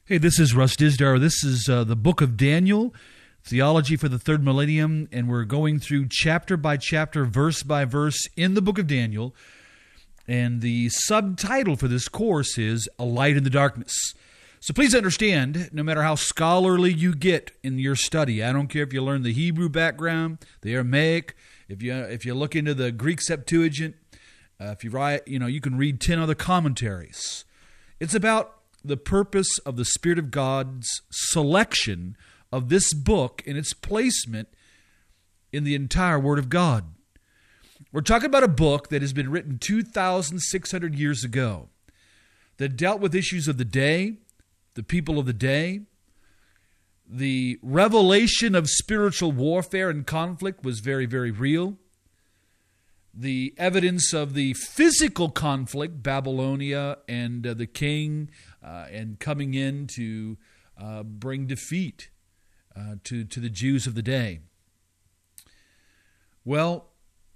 Hey, this is Russ Dizdar. This is the book of Daniel, Theology for the Third Millennium, and we're going through chapter by chapter, verse by verse in the book of Daniel. And the subtitle for this course is A Light in the Darkness. So please understand, no matter how scholarly you get in your study, I don't care if you learn the Hebrew background, the Aramaic, if you look into the Greek Septuagint, if you write, you can read 10 other commentaries. It's about the purpose of the Spirit of God's selection of this book and its placement in the entire Word of God. We're talking about a book that has been written 2,600 years ago that dealt with issues of the day, the people of the day. The revelation of spiritual warfare and conflict was very, very real. The evidence of the physical conflict, Babylonia and the king, and coming in to bring defeat to the Jews of the day. Well,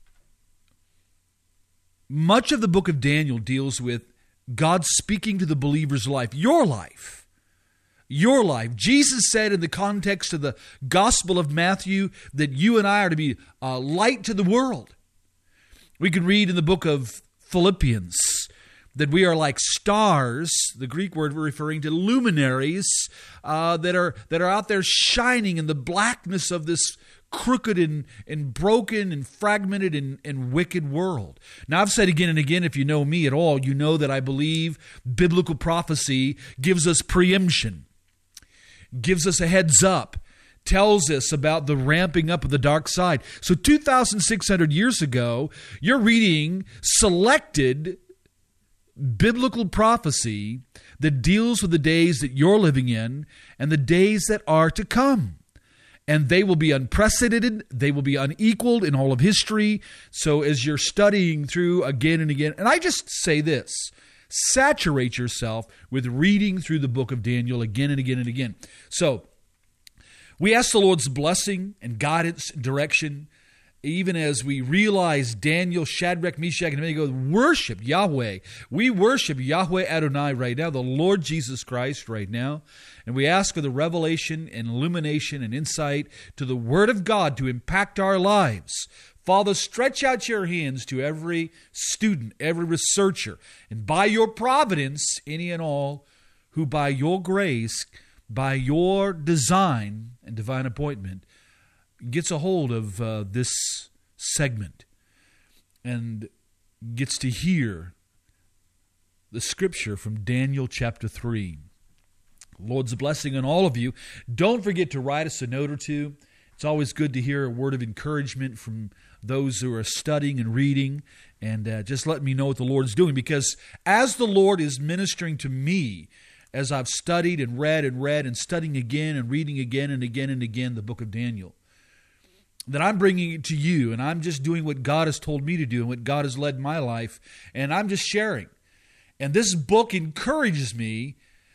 much of the book of Daniel deals with God speaking to the believer's life, your life. Your life. Jesus said in the context of the Gospel of Matthew that you and I are to be light to the world. We can read in the book of Philippians that we are like stars, the Greek word referring to luminaries, that are out there shining in the blackness of this crooked and broken and fragmented and wicked world. Now, I've said again and again, if you know me at all, you know that I believe biblical prophecy gives us preemption, gives us a heads up, tells us about the ramping up of the dark side. So 2,600 years ago, you're reading selected biblical prophecy that deals with the days that you're living in and the days that are to come. And they will be unprecedented, they will be unequaled in all of history. So as you're studying through again and again, and I just say this, saturate yourself with reading through the book of Daniel again and again and again. So we ask the Lord's blessing and guidance and direction, even as we realize Daniel, Shadrach, Meshach, and Abednego worship Yahweh. We worship Yahweh Adonai right now, the Lord Jesus Christ right now. And we ask for the revelation and illumination and insight to the Word of God to impact our lives. Father, stretch out your hands to every student, every researcher, and by your providence, any and all who by your grace, by your design and divine appointment, gets a hold of this segment and gets to hear the scripture from Daniel chapter 3. Lord's blessing on all of you. Don't forget to write us a note or two. It's always good to hear a word of encouragement from those who are studying and reading, and just let me know what the Lord's doing, because as the Lord is ministering to me, as I've studied and read and studying again and reading again and again and again the book of Daniel, that I'm bringing it to you, and I'm just doing what God has told me to do and what God has led my life, and I'm just sharing. And this book encourages me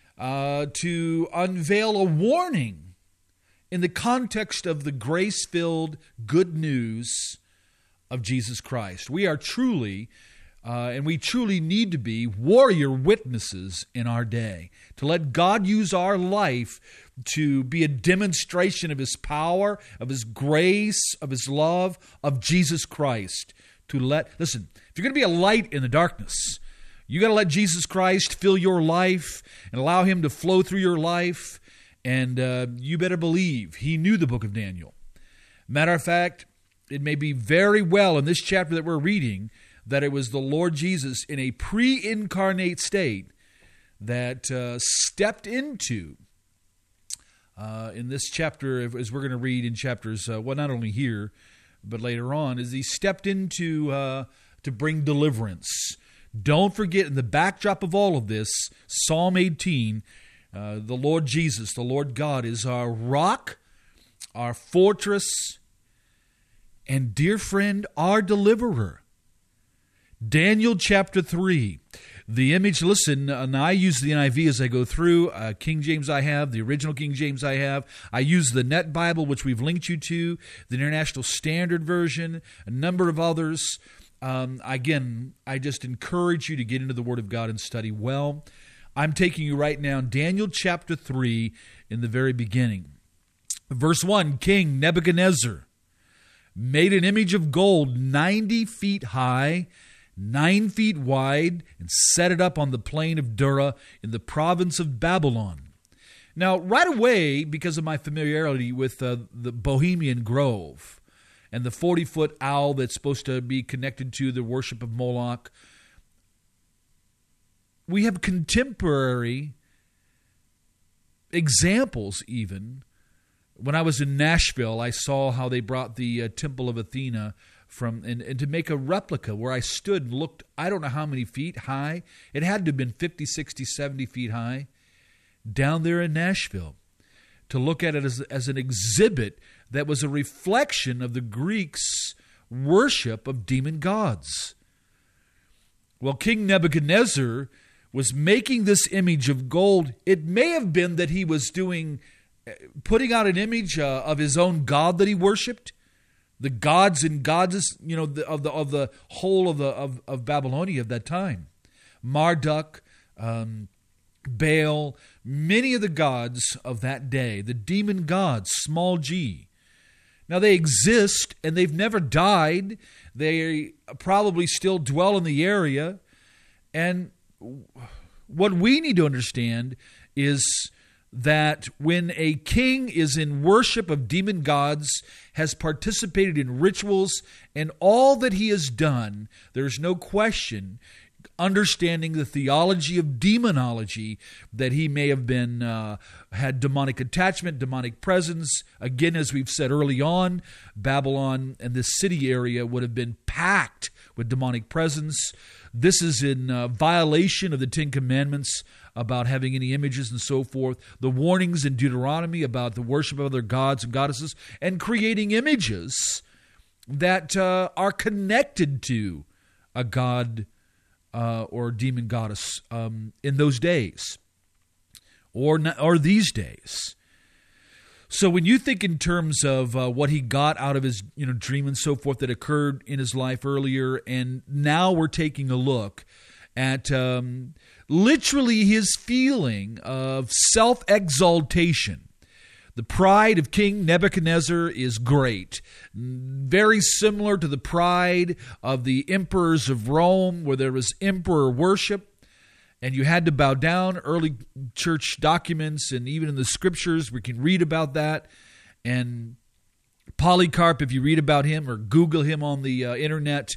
to unveil a warning in the context of the grace-filled good news of Jesus Christ. We are truly, and we truly need to be, warrior witnesses in our day, to let God use our life to be a demonstration of His power, of His grace, of His love, of Jesus Christ. Listen, if you're going to be a light in the darkness, you got to let Jesus Christ fill your life and allow Him to flow through your life, and you better believe He knew the book of Daniel. Matter of fact, it may be very well in this chapter that we're reading that it was the Lord Jesus in a pre-incarnate state that stepped into, in this chapter, as we're going to read in chapters, not only here, but later on, is He stepped into to bring deliverance. Don't forget, in the backdrop of all of this, Psalm 18, the Lord Jesus, the Lord God, is our rock, our fortress, and dear friend, our deliverer. Daniel chapter 3. The image, listen, and I use the NIV as I go through. King James I have, the original King James I have. I use the Net Bible, which we've linked you to, the International Standard Version, a number of others. Again, I just encourage you to get into the Word of God and study well. I'm taking you right now, Daniel chapter 3, in the very beginning. Verse 1, King Nebuchadnezzar made an image of gold 90 feet high, 9 feet wide, and set it up on the plain of Dura in the province of Babylon. Now, right away, because of my familiarity with the Bohemian Grove and the 40-foot owl that's supposed to be connected to the worship of Moloch, we have contemporary examples even. When I was in Nashville, I saw how they brought the Temple of Athena and to make a replica where I stood and looked, I don't know how many feet high. It had to have been 50, 60, 70 feet high down there in Nashville, to look at it as an exhibit that was a reflection of the Greeks' worship of demon gods. Well, King Nebuchadnezzar was making this image of gold. It may have been that he was putting out an image of his own god that he worshipped, the gods and goddesses, of the whole of Babylonia of that time, Marduk, Baal, many of the gods of that day, the demon gods, small g. Now they exist and they've never died. They probably still dwell in the area. And what we need to understand is that when a king is in worship of demon gods, has participated in rituals, and all that he has done, there's no question, understanding the theology of demonology, that he may have been had demonic attachment, demonic presence. Again, as we've said early on, Babylon and this city area would have been packed with demonic presence. This is in violation of the Ten Commandments about having any images and so forth. The warnings in Deuteronomy about the worship of other gods and goddesses and creating images that are connected to a god or demon goddess in those days or these days. So when you think in terms of what he got out of his dream and so forth that occurred in his life earlier, and now we're taking a look at literally his feeling of self-exaltation. The pride of King Nebuchadnezzar is great, very similar to the pride of the emperors of Rome, where there was emperor worship, and you had to bow down. Early church documents and even in the scriptures, we can read about that. And Polycarp, if you read about him or Google him on the internet,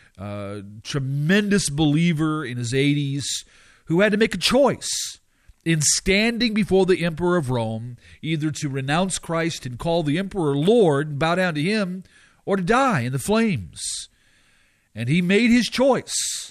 tremendous believer in his 80s, who had to make a choice in standing before the emperor of Rome, either to renounce Christ and call the emperor Lord and bow down to him, or to die in the flames. And he made his choice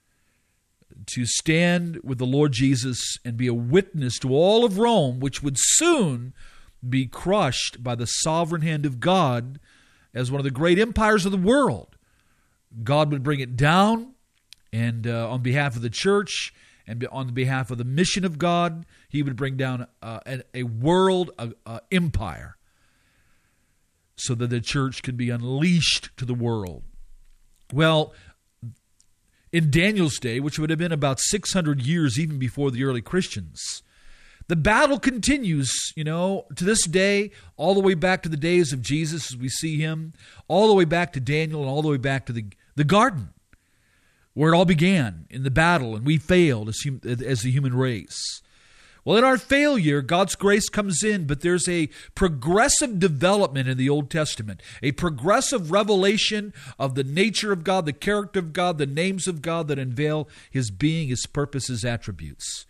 to stand with the Lord Jesus and be a witness to all of Rome, which would soon be crushed by the sovereign hand of God as one of the great empires of the world. God would bring it down, and on behalf of the church and on behalf of the mission of God, he would bring down a world empire so that the church can be unleashed to the world. Well, in Daniel's day, which would have been about 600 years even before the early Christians, the battle continues, to this day, all the way back to the days of Jesus as we see him, all the way back to Daniel and all the way back to the garden, where it all began in the battle, and we failed as the human race. Well, in our failure, God's grace comes in, but there's a progressive development in the Old Testament, a progressive revelation of the nature of God, the character of God, the names of God that unveil his being, his purpose, his attributes.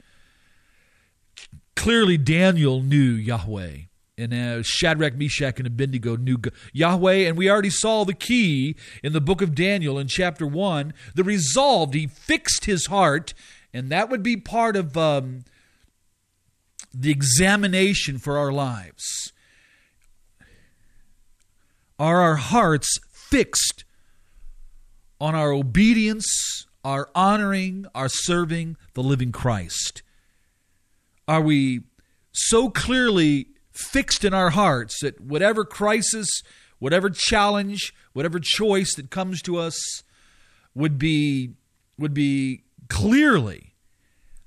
Clearly, Daniel knew Yahweh, and Shadrach, Meshach, and Abednego knew Yahweh, and we already saw the key in the book of Daniel in chapter 1, the resolve. He fixed his heart, and that would be part of the examination for our lives. Are our hearts fixed on our obedience, our honoring, our serving the living Christ? Are we so clearly fixed in our hearts that whatever crisis, whatever challenge, whatever choice that comes to us would be clearly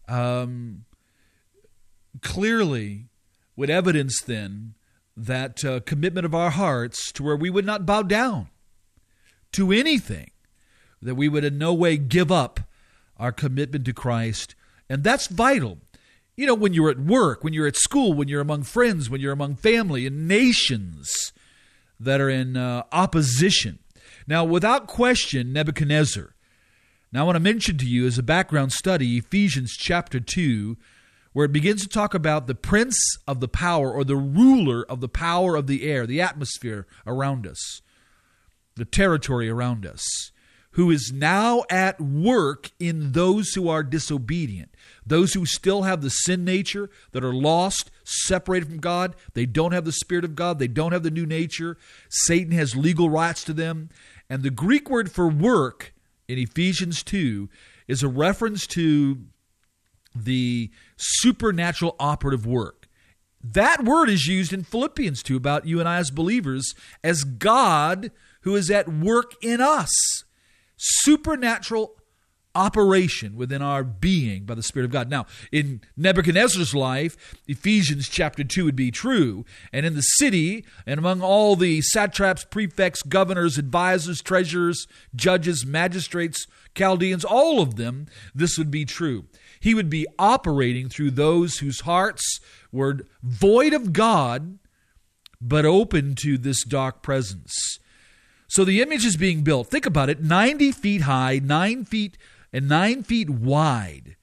clearly would evidence then that commitment of our hearts to where we would not bow down to anything, that we would in no way give up our commitment to Christ. And that's vital. You know, when you're at work, when you're at school, when you're among friends, when you're among family and nations that are in opposition. Now, without question, Nebuchadnezzar. Now, I want to mention to you as a background study, Ephesians chapter 2, where it begins to talk about the prince of the power, or the ruler of the power of the air, the atmosphere around us, the territory around us, who is now at work in those who are disobedient, those who still have the sin nature, that are lost, separated from God. They don't have the Spirit of God. They don't have the new nature. Satan has legal rights to them. And the Greek word for work in Ephesians 2 is a reference to the supernatural operative work. That word is used in Philippians 2 about you and I as believers as God who is at work in us. Supernatural operation within our being by the Spirit of God. Now, in Nebuchadnezzar's life, Ephesians chapter 2 would be true. And in the city, and among all the satraps, prefects, governors, advisors, treasurers, judges, magistrates, Chaldeans, all of them, this would be true. He would be operating through those whose hearts were void of God, but open to this dark presence. So the image is being built. Think about it, 90 feet high, 9 feet and 9 feet wide.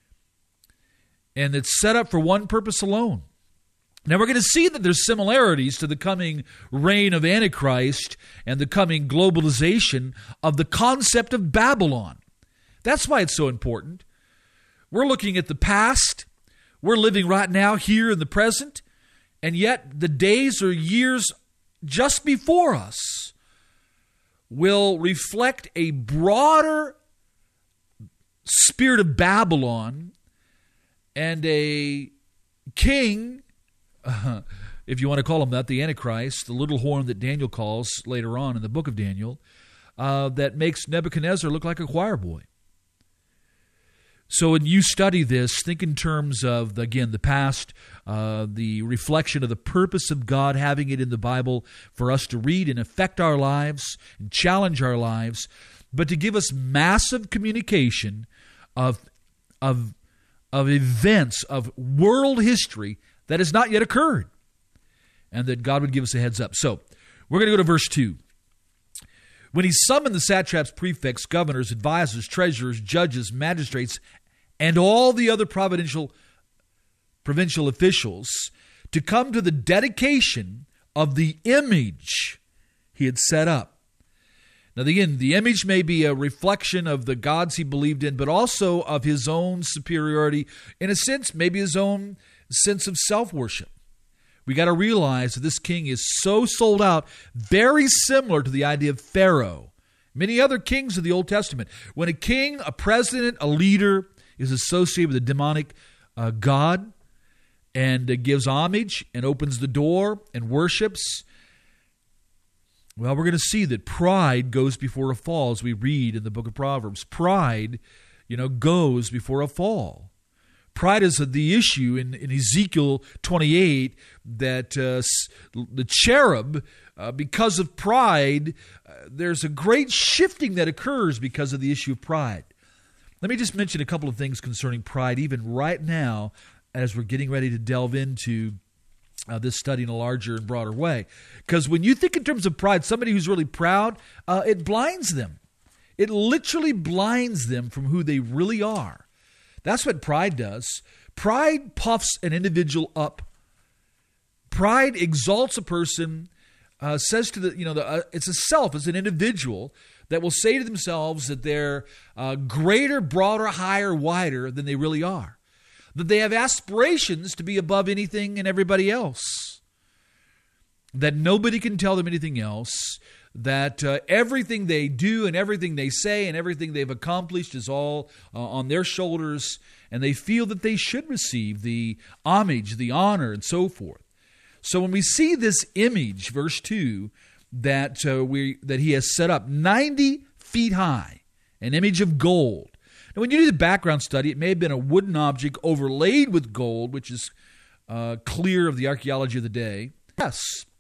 And it's set up for one purpose alone. Now we're going to see that there's similarities to the coming reign of Antichrist and the coming globalization of the concept of Babylon. That's why it's so important. We're looking at the past. We're living right now here in the present. And yet the days or years just before us will reflect a broader spirit of Babylon and a king, if you want to call him that, the Antichrist, the little horn that Daniel calls later on in the book of Daniel, that makes Nebuchadnezzar look like a choir boy. So when you study this, think in terms of, again, the past, the reflection of the purpose of God having it in the Bible for us to read and affect our lives and challenge our lives, but to give us massive communication of events, of world history that has not yet occurred, and that God would give us a heads up. So we're going to go to verse 2. When he summoned the satraps, prefects, governors, advisors, treasurers, judges, magistrates, and all the other provincial officials to come to the dedication of the image he had set up. Now, again, the image may be a reflection of the gods he believed in, but also of his own superiority, in a sense, maybe his own sense of self-worship. We got to realize that this king is so sold out, very similar to the idea of Pharaoh. Many other kings of the Old Testament. When a king, a president, a leader is associated with a demonic god and gives homage and opens the door and worships, well, we're going to see that pride goes before a fall, as we read in the book of Proverbs. Pride, goes before a fall. Pride is the issue in Ezekiel 28 that the cherub, because of pride, there's a great shifting that occurs because of the issue of pride. Let me just mention a couple of things concerning pride, even right now, as we're getting ready to delve into this study in a larger and broader way. Because when you think in terms of pride, somebody who's really proud, it blinds them. It literally blinds them from who they really are. That's what pride does. Pride puffs an individual up. Pride exalts a person, says to it's a self, it's an individual that will say to themselves that they're greater, broader, higher, wider than they really are. That they have aspirations to be above anything and everybody else. That nobody can tell them anything else. That everything they do and everything they say and everything they've accomplished is all on their shoulders, and they feel that they should receive the homage, the honor, and so forth. So when we see this image, verse 2, that he has set up 90 feet high, an image of gold. Now, when you do the background study, it may have been a wooden object overlaid with gold, which is clear of the archaeology of the day. Yes,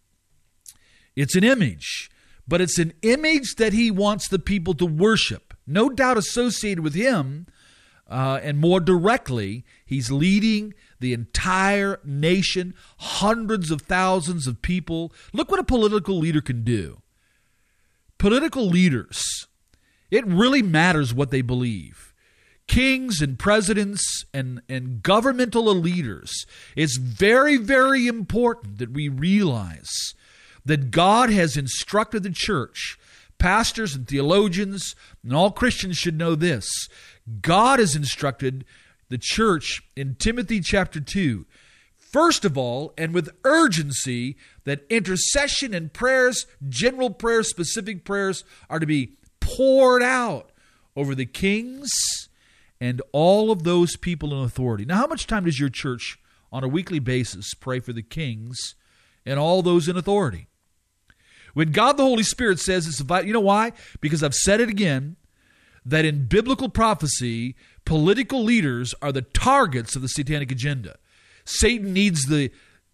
it's an image, but it's an image that he wants the people to worship. No doubt associated with him, and more directly, he's leading the entire nation, hundreds of thousands of people. Look what a political leader can do. Political leaders, it really matters what they believe. Kings and presidents and governmental leaders, it's very, very important that we realize that God has instructed the church. Pastors and theologians and all Christians should know this. God has instructed the church in Timothy chapter 2, first of all, and with urgency, that intercession and prayers, general prayers, specific prayers, are to be poured out over the kings and all of those people in authority. Now, how much time does your church on a weekly basis pray for the kings and all those in authority? When God the Holy Spirit says it's vital, you know why? Because I've said it again, that in biblical prophecy, political leaders are the targets of the satanic agenda. Satan needs the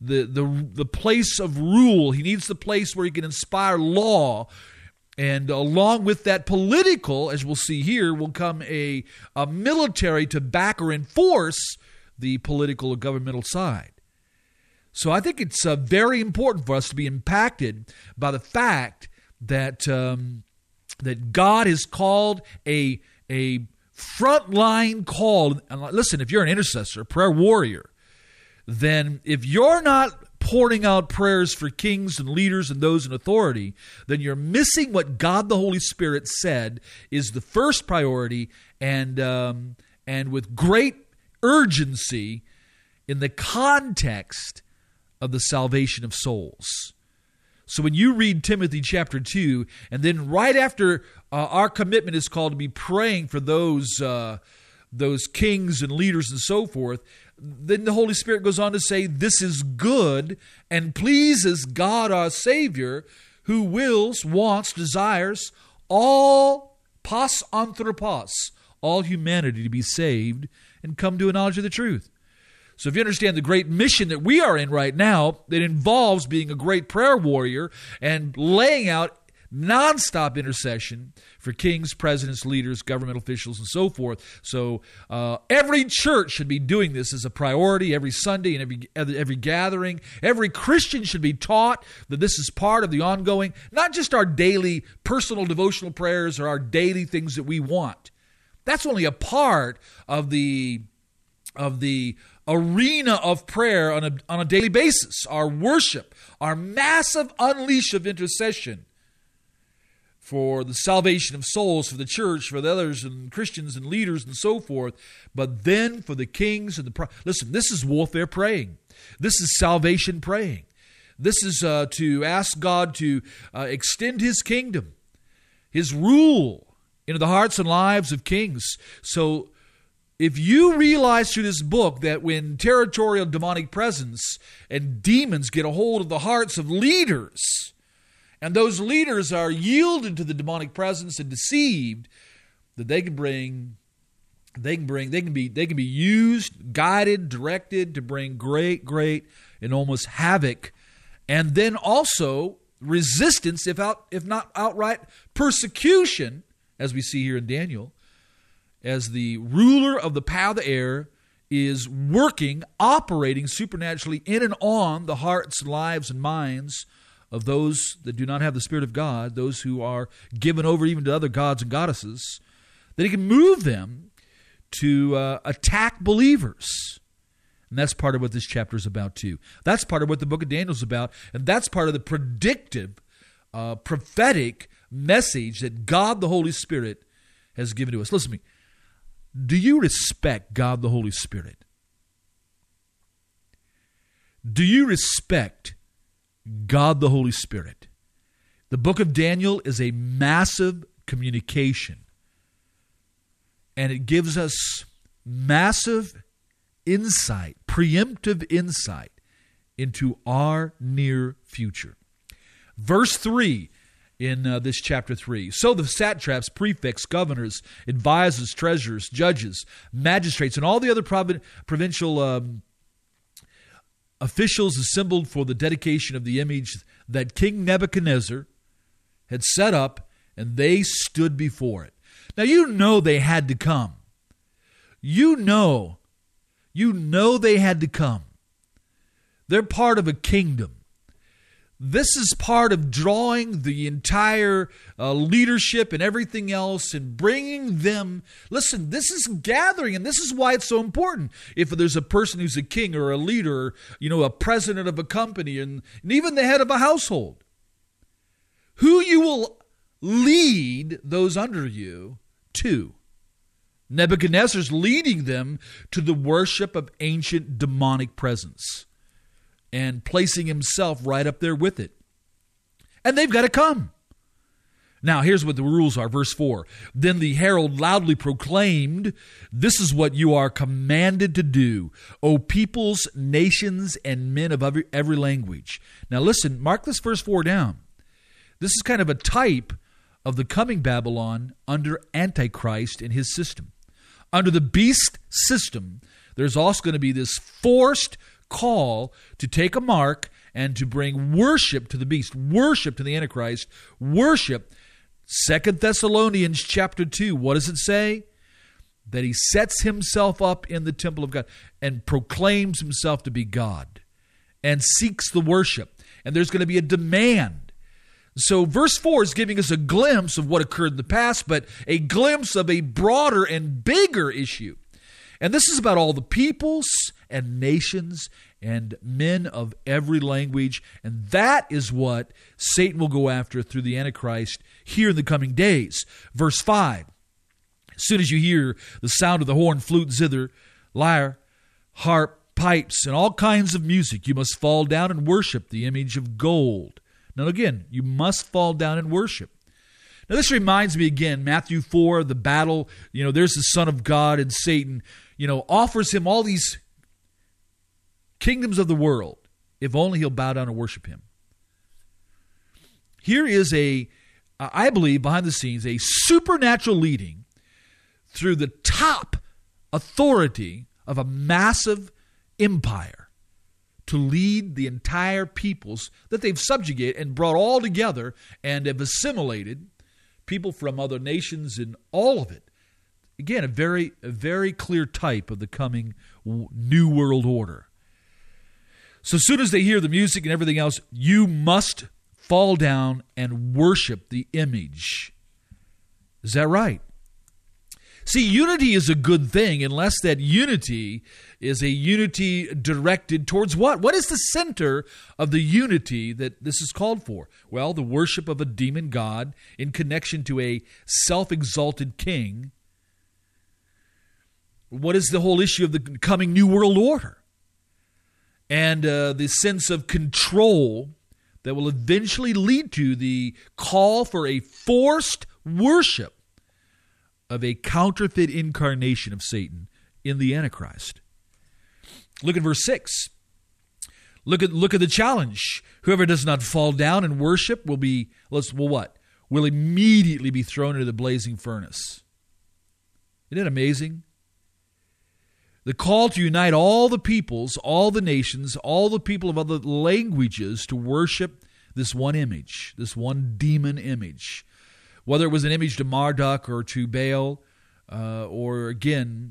place of rule. He needs the place where he can inspire law. And along with that political, as we'll see here, will come a military to back or enforce the political or governmental side. So I think it's very important for us to be impacted by the fact that that God has called a frontline call. And listen, if you're an intercessor, a prayer warrior, then if you're not pouring out prayers for kings and leaders and those in authority, then you're missing what God the Holy Spirit said is the first priority, and with great urgency in the context of the salvation of souls. So when you read Timothy chapter 2, and then right after our commitment is called to be praying for those kings and leaders and so forth, then the Holy Spirit goes on to say, this is good and pleases God our Savior, who wills, wants, desires all pas anthropos, all humanity to be saved and come to a knowledge of the truth. So if you understand the great mission that we are in right now, that involves being a great prayer warrior and laying out nonstop intercession for kings, presidents, leaders, government officials, and so forth. So every church should be doing this as a priority every Sunday and every gathering. Every Christian should be taught that this is part of the ongoing, not just our daily personal devotional prayers or our daily things that we want. That's only a part of the arena of prayer on a daily basis. Our worship, our massive unleash of intercession for the salvation of souls, for the church, for the others and Christians and leaders and so forth, but then for the kings and listen, this is warfare praying. This is salvation praying. This is to ask God to extend His kingdom, His rule into the hearts and lives of kings. So if you realize through this book that when territorial demonic presence and demons get a hold of the hearts of leaders, and those leaders are yielded to the demonic presence and deceived, that they can be used, guided, directed to bring great and almost havoc, and then also resistance, if not outright persecution, as we see here in Daniel, as the ruler of the power of the air is working, operating supernaturally in and on the hearts, lives, and minds of those that do not have the Spirit of God, those who are given over even to other gods and goddesses, that He can move them to attack believers. And that's part of what this chapter is about too. That's part of what the book of Daniel is about, and that's part of the predictive, prophetic message that God the Holy Spirit has given to us. Listen to me. Do you respect God the Holy Spirit? Do you respect God the Holy Spirit? The book of Daniel is a massive communication, and it gives us massive insight, preemptive insight into our near future. Verse 3, in this chapter 3. So the satraps, prefects, governors, advisors, treasurers, judges, magistrates, and all the other provincial officials assembled for the dedication of the image that King Nebuchadnezzar had set up, and they stood before it. Now you know they had to come. You know they had to come. They're part of a kingdom. This is part of drawing the entire leadership and everything else and bringing them. Listen, this is gathering, and this is why it's so important. If there's a person who's a king or a leader, a president of a company, and even the head of a household, who you will lead those under you to. Nebuchadnezzar's leading them to the worship of ancient demonic presence and placing himself right up there with it. And they've got to come. Now, here's what the rules are. Verse 4. Then the herald loudly proclaimed, "This is what you are commanded to do, O peoples, nations, and men of every language." Now listen, mark this verse 4 down. This is kind of a type of the coming Babylon under Antichrist and his system. Under the beast system, there's also going to be this forced call to take a mark and to bring worship to the beast, worship to the Antichrist, worship. 2 Thessalonians chapter 2, what does it say? That he sets himself up in the temple of God and proclaims himself to be God and seeks the worship. And there's going to be a demand. So verse 4 is giving us a glimpse of what occurred in the past, but a glimpse of a broader and bigger issue. And this is about all the peoples and nations and men of every language. And that is what Satan will go after through the Antichrist here in the coming days. Verse 5, as soon as you hear the sound of the horn, flute, zither, lyre, harp, pipes, and all kinds of music, you must fall down and worship the image of gold. Now again, you must fall down and worship. Now this reminds me again, Matthew 4, the battle, there's the Son of God, and Satan, offers him all these kingdoms of the world, if only he'll bow down and worship him. Here is I believe, behind the scenes, a supernatural leading through the top authority of a massive empire to lead the entire peoples that they've subjugated and brought all together and have assimilated people from other nations and all of it. Again, a very clear type of the coming new world order. So as soon as they hear the music and everything else, you must fall down and worship the image. Is that right? See, unity is a good thing unless that unity is a unity directed towards what? What is the center of the unity that this is called for? Well, the worship of a demon god in connection to a self-exalted king. What is the whole issue of the coming new world order? And the sense of control that will eventually lead to the call for a forced worship of a counterfeit incarnation of Satan in the Antichrist. Look at verse 6. Look at the challenge. Whoever does not fall down and worship will immediately be thrown into the blazing furnace. Isn't it amazing? The call to unite all the peoples, all the nations, all the people of other languages to worship this one image, this one demon image. Whether it was an image to Marduk or to Baal, or again,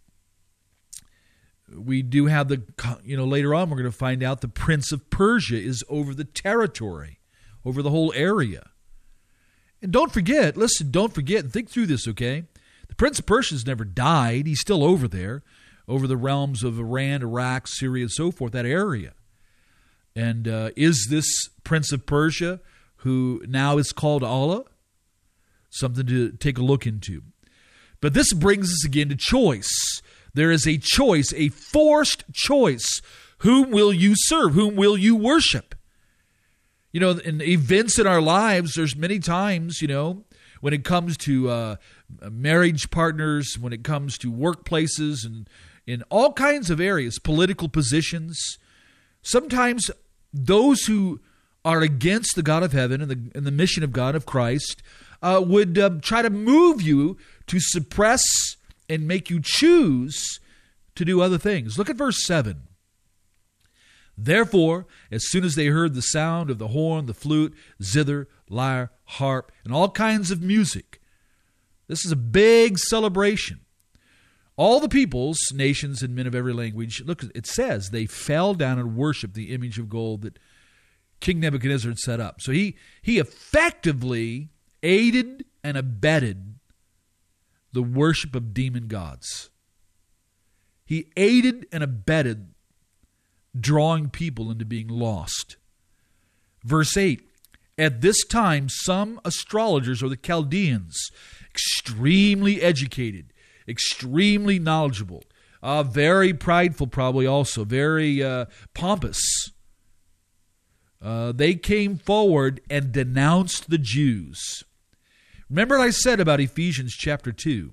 we do have later on we're going to find out the Prince of Persia is over the territory, over the whole area. And don't forget, and think through this, okay? The Prince of Persia has never died. He's still over there, over the realms of Iran, Iraq, Syria, and so forth, that area. And is this Prince of Persia, who now is called Allah? Something to take a look into. But this brings us again to choice. There is a choice, a forced choice. Whom will you serve? Whom will you worship? In events in our lives, there's many times, when it comes to marriage partners, when it comes to workplaces and in all kinds of areas, political positions, sometimes those who are against the God of heaven and the mission of God of Christ would try to move you to suppress and make you choose to do other things. Look at verse 7. Therefore, as soon as they heard the sound of the horn, the flute, zither, lyre, harp, and all kinds of music. This is a big celebration. All the peoples, nations, and men of every language, look, it says they fell down and worshiped the image of gold that King Nebuchadnezzar had set up. So he effectively aided and abetted the worship of demon gods. He aided and abetted drawing people into being lost. Verse 8, at this time, some astrologers, or the Chaldeans, extremely educated, extremely knowledgeable, very prideful probably also, very pompous, they came forward and denounced the Jews. Remember what I said about Ephesians chapter 2?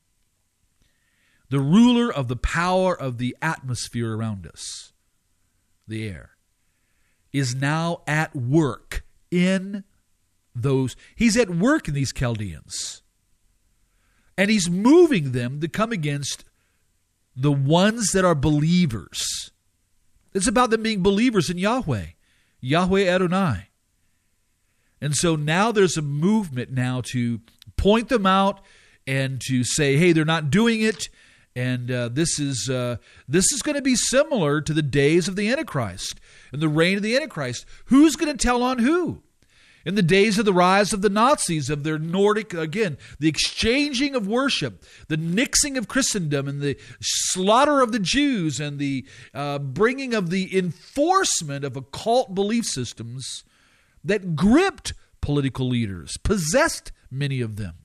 The ruler of the power of the atmosphere around us, the air, is now at work in those. He's at work in these Chaldeans. And he's moving them to come against the ones that are believers. It's about them being believers in Yahweh, Yahweh Adonai. And so now there's a movement now to point them out and to say, hey, they're not doing it. And this is going to be similar to the days of the Antichrist and the reign of the Antichrist. Who's going to tell on who? In the days of the rise of the Nazis, of their Nordic, again, the exchanging of worship, the nixing of Christendom, and the slaughter of the Jews, and the bringing of the enforcement of occult belief systems that gripped political leaders, possessed many of them.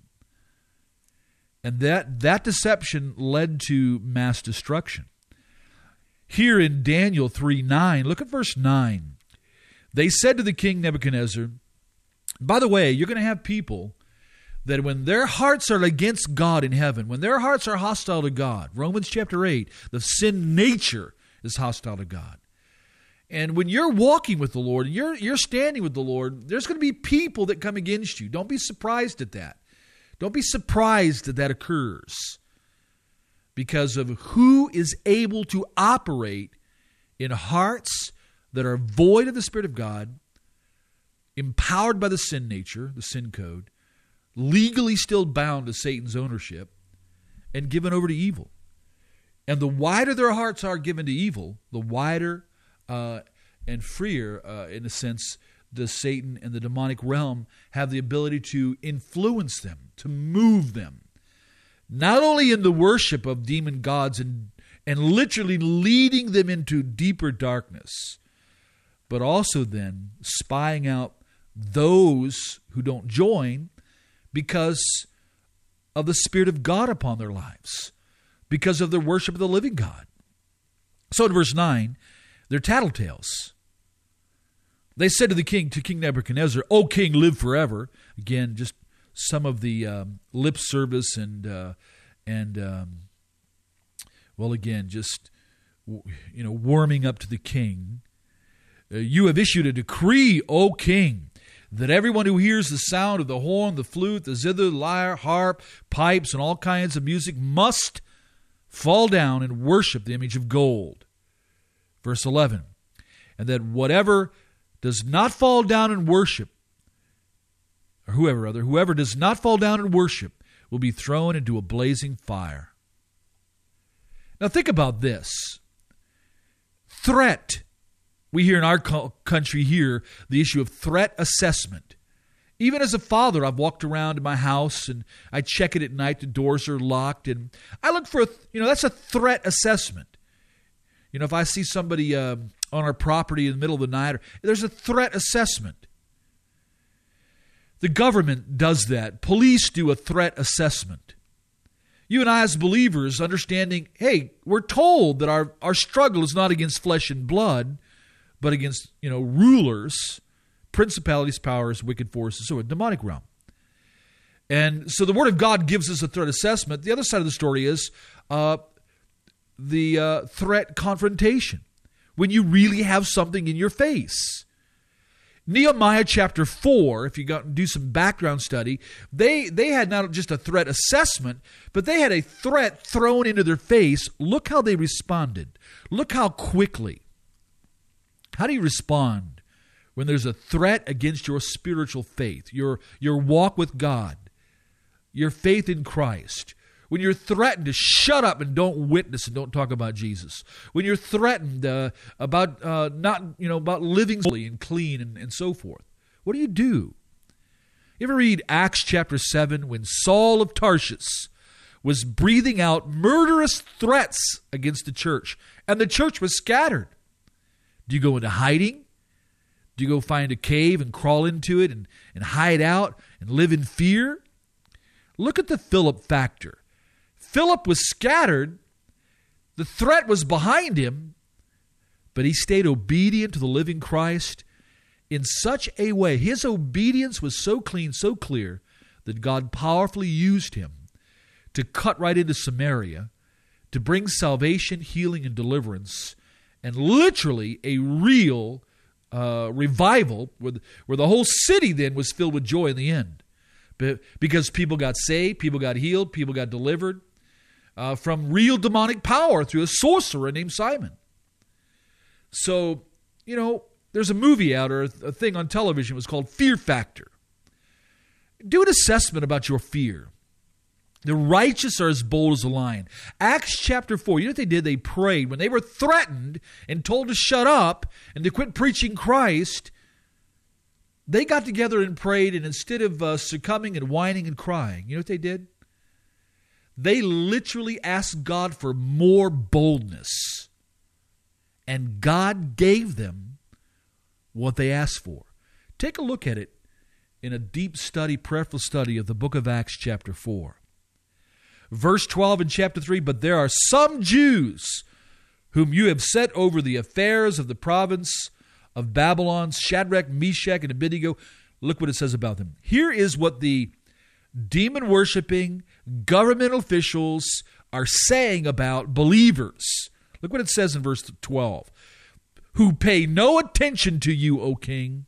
And that deception led to mass destruction. Here in Daniel 3:9, look at verse 9. They said to the king Nebuchadnezzar, by the way, you're going to have people that when their hearts are against God in heaven, when their hearts are hostile to God, Romans chapter 8, the sin nature is hostile to God. And when you're walking with the Lord, and you're standing with the Lord, there's going to be people that come against you. Don't be surprised at that. Don't be surprised that that occurs because of who is able to operate in hearts that are void of the Spirit of God, empowered by the sin nature, the sin code, legally still bound to Satan's ownership, and given over to evil. And the wider their hearts are given to evil, the wider and freer, in a sense, does Satan and the demonic realm have the ability to influence them, to move them, not only in the worship of demon gods and literally leading them into deeper darkness, but also then spying out those who don't join because of the Spirit of God upon their lives, because of their worship of the living God. So in verse 9, they're tattletales. They said to King Nebuchadnezzar, O king, live forever. Again, just some of the lip service and warming up to the king. You have issued a decree, O king, that everyone who hears the sound of the horn, the flute, the zither, lyre, harp, pipes, and all kinds of music must fall down and worship the image of gold. Verse 11, and that whatever does not fall down and worship, or whoever does not fall down and worship will be thrown into a blazing fire. Now think about this. Threat. We hear in our country here the issue of threat assessment. Even as a father, I've walked around in my house and I check it at night, the doors are locked, and I look for, that's a threat assessment. If I see somebody on our property in the middle of the night, there's a threat assessment. The government does that. Police do a threat assessment. You and I as believers understanding, hey, we're told that our struggle is not against flesh and blood, but against, rulers, principalities, powers, wicked forces, so a demonic realm. And so the Word of God gives us a threat assessment. The other side of the story is the threat confrontation, when you really have something in your face. Nehemiah chapter 4, if you do some background study, they had not just a threat assessment, but they had a threat thrown into their face. Look how they responded. Look how quickly. How do you respond when there's a threat against your spiritual faith, your walk with God, your faith in Christ? When you're threatened to shut up and don't witness and don't talk about Jesus. When you're threatened about about living holy and clean and so forth. What do? You ever read Acts chapter 7 when Saul of Tarsus was breathing out murderous threats against the church and the church was scattered? Do you go into hiding? Do you go find a cave and crawl into it and hide out and live in fear? Look at the Philip factor. Philip was scattered. The threat was behind him, but he stayed obedient to the living Christ in such a way. His obedience was so clean, so clear, that God powerfully used him to cut right into Samaria, to bring salvation, healing, and deliverance, and literally a real revival where the whole city then was filled with joy in the end. Because people got saved, people got healed, people got delivered from real demonic power through a sorcerer named Simon. So, there's a movie out or a thing on television. It was called Fear Factor. Do an assessment about your fear. The righteous are as bold as a lion. Acts chapter 4, you know what they did? They prayed. When they were threatened and told to shut up and to quit preaching Christ, they got together and prayed, and instead of succumbing and whining and crying, you know what they did? They literally asked God for more boldness. And God gave them what they asked for. Take a look at it in a deep study, prayerful study of the book of Acts chapter 4. Verse 12 in chapter 3, but there are some Jews whom you have set over the affairs of the province of Babylon, Shadrach, Meshach, and Abednego. Look what it says about them. Here is what the demon-worshiping government officials are saying about believers. Look what it says in verse 12. Who pay no attention to you, O king.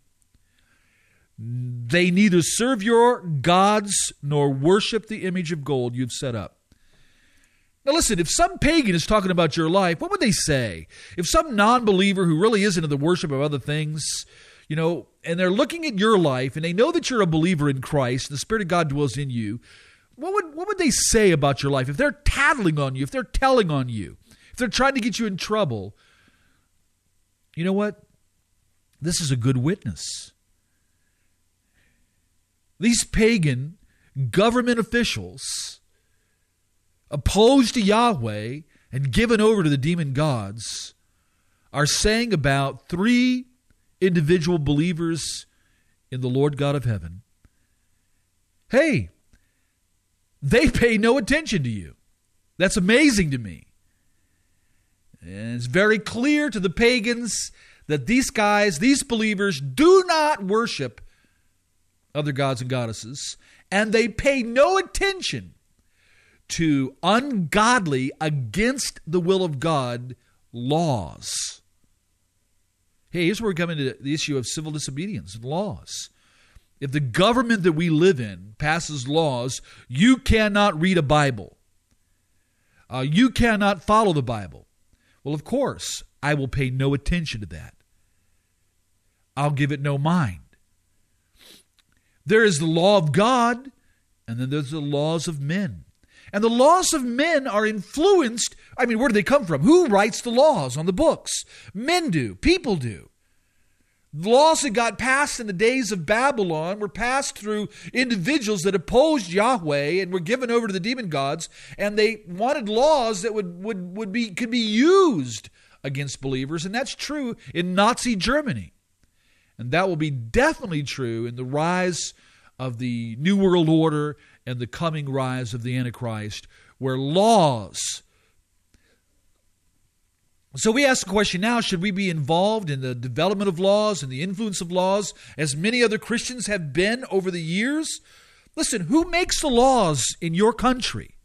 They neither serve your gods nor worship the image of gold you've set up. Now listen, if some pagan is talking about your life, what would they say? If some non-believer who really is into the worship of other things, and they're looking at your life and they know that you're a believer in Christ and the Spirit of God dwells in you, what would they say about your life? If they're tattling on you, if they're telling on you, if they're trying to get you in trouble, you know what? This is a good witness. These pagan government officials, opposed to Yahweh and given over to the demon gods, are saying about three individual believers in the Lord God of heaven, hey, they pay no attention to you. That's amazing to me. And it's very clear to the pagans that these guys, these believers, do not worship other gods and goddesses, and they pay no attention to ungodly, against the will of God, laws. Hey, here's where we come into the issue of civil disobedience and laws. If the government that we live in passes laws, you cannot read a Bible. You cannot follow the Bible. Well, of course, I will pay no attention to that. I'll give it no mind. There is the law of God, and then there's the laws of men. And the laws of men are influenced. I mean, where do they come from? Who writes the laws on the books? Men do. People do. The laws that got passed in the days of Babylon were passed through individuals that opposed Yahweh and were given over to the demon gods, and they wanted laws that could be used against believers, and that's true in Nazi Germany. And that will be definitely true in the rise of the New World Order and the coming rise of the Antichrist, where laws. So we ask the question now, should we be involved in the development of laws and the influence of laws as many other Christians have been over the years? Listen, who makes the laws in your country?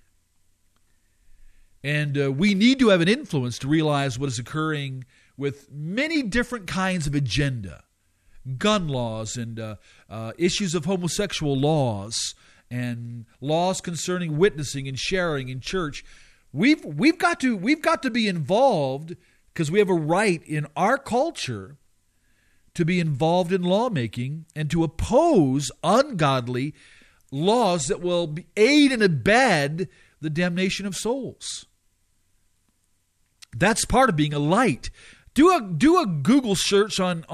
And we need to have an influence to realize what is occurring with many different kinds of agenda gun laws and issues of homosexual laws and laws concerning witnessing and sharing in church. We've got to be involved because we have a right in our culture to be involved in lawmaking and to oppose ungodly laws that will aid and abet the damnation of souls. That's part of being a light. Do a Google search on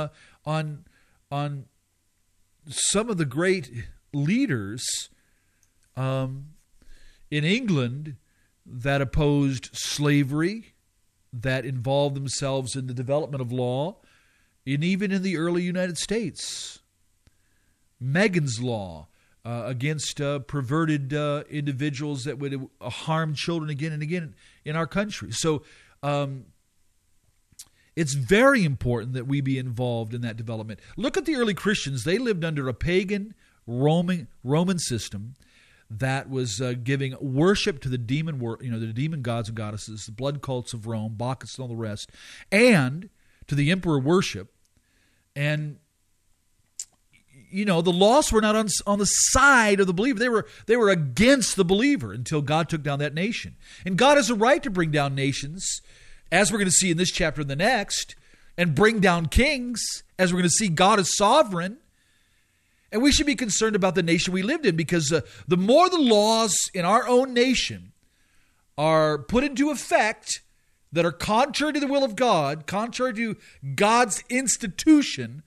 some of the great leaders in England that opposed slavery, that involved themselves in the development of law, and even in the early United States. Megan's Law against perverted individuals that would harm children again and again in our country. So it's very important that we be involved in that development. Look at the early Christians. They lived under a pagan Roman system that was giving worship to the demon gods and goddesses, the blood cults of Rome, Bacchus and all the rest, and to the emperor worship. And the laws were not on the side of the believer. They were against the believer until God took down that nation. And God has a right to bring down nations, as we're going to see in this chapter and the next, and bring down kings, as we're going to see God is sovereign. And we should be concerned about the nation we lived in, because the more the laws in our own nation are put into effect that are contrary to the will of God, contrary to God's institution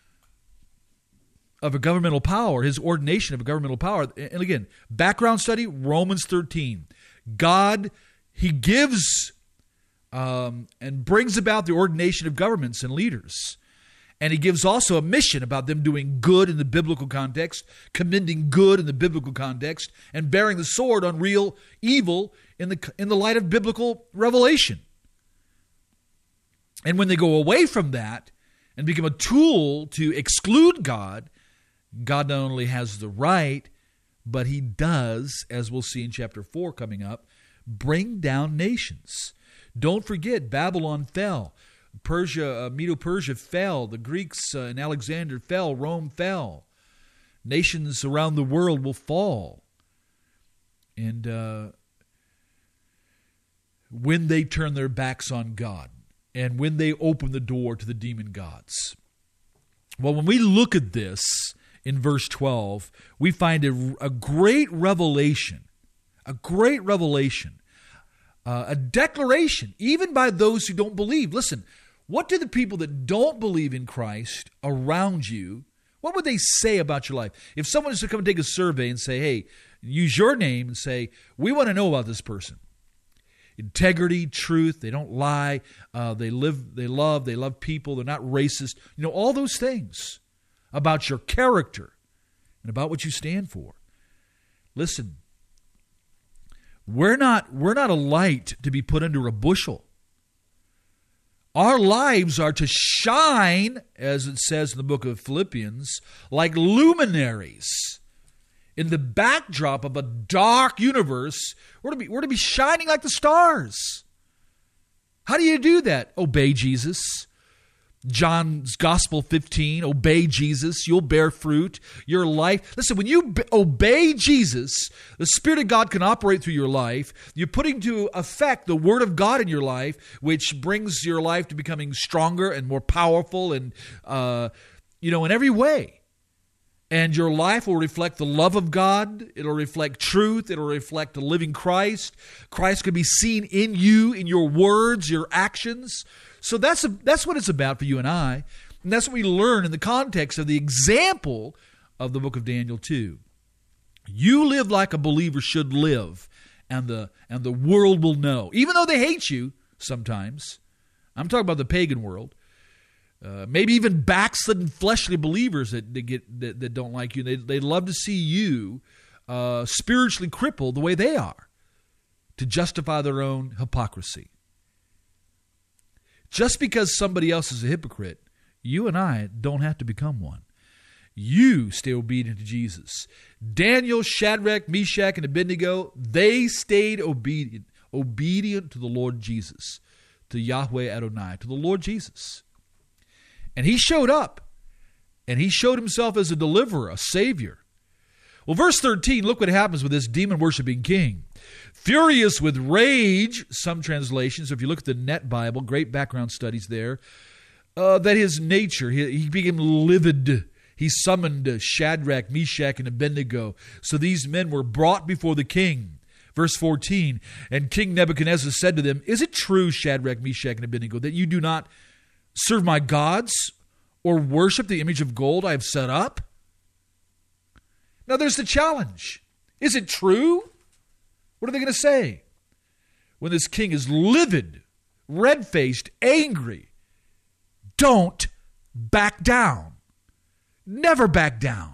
of a governmental power, his ordination of a governmental power. And again, background study, Romans 13. God, he gives and brings about the ordination of governments and leaders. And he gives also a mission about them doing good in the biblical context, commending good in the biblical context, and bearing the sword on real evil in the light of biblical revelation. And when they go away from that and become a tool to exclude God, God not only has the right, but he does, as we'll see in chapter 4 coming up, bring down nations. Don't forget, Babylon fell. Persia, Medo-Persia fell. The Greeks and Alexander fell. Rome fell. Nations around the world will fall. And when they turn their backs on God, and when they open the door to the demon gods. Well, when we look at this in verse 12, we find a great revelation, a declaration, even by those who don't believe. Listen, what do the people that don't believe in Christ around you, what would they say about your life? If someone was to come and take a survey and say, hey, use your name and say, we want to know about this person. Integrity, truth, they don't lie, they love people, they're not racist. All those things about your character and about what you stand for. Listen, we're not a light to be put under a bushel. Our lives are to shine, as it says in the book of Philippians, like luminaries. In the backdrop of a dark universe, we're to be shining like the stars. How do you do that? Obey Jesus. John's Gospel 15, obey Jesus, you'll bear fruit. Your life, listen, when you obey Jesus, the Spirit of God can operate through your life. You're putting to effect the Word of God in your life, which brings your life to becoming stronger and more powerful and, in every way. And your life will reflect the love of God. It'll reflect truth. It'll reflect the living Christ. Christ can be seen in you, in your words, your actions. So that's what it's about for you and I. And that's what we learn in the context of the example of the book of Daniel 2. You live like a believer should live, and the world will know. Even though they hate you sometimes. I'm talking about the pagan world. Maybe even backslidden fleshly believers that don't like you. They love to see you spiritually crippled the way they are to justify their own hypocrisy. Just because somebody else is a hypocrite, you and I don't have to become one. You stay obedient to Jesus. Daniel, Shadrach, Meshach, and Abednego, they stayed obedient to the Lord Jesus, to Yahweh Adonai, to the Lord Jesus. And he showed up. And he showed himself as a deliverer, a savior. Well, verse 13, look what happens with this demon-worshiping king. Furious with rage, some translations, if you look at the Net Bible, great background studies there, that his nature, he became livid. He summoned Shadrach, Meshach, and Abednego. So these men were brought before the king. Verse 14, and King Nebuchadnezzar said to them, is it true, Shadrach, Meshach, and Abednego, that you do not serve my gods or worship the image of gold I have set up? Now there's the challenge. Is it true? What are they going to say? When this king is livid, red-faced, angry, don't back down. Never back down.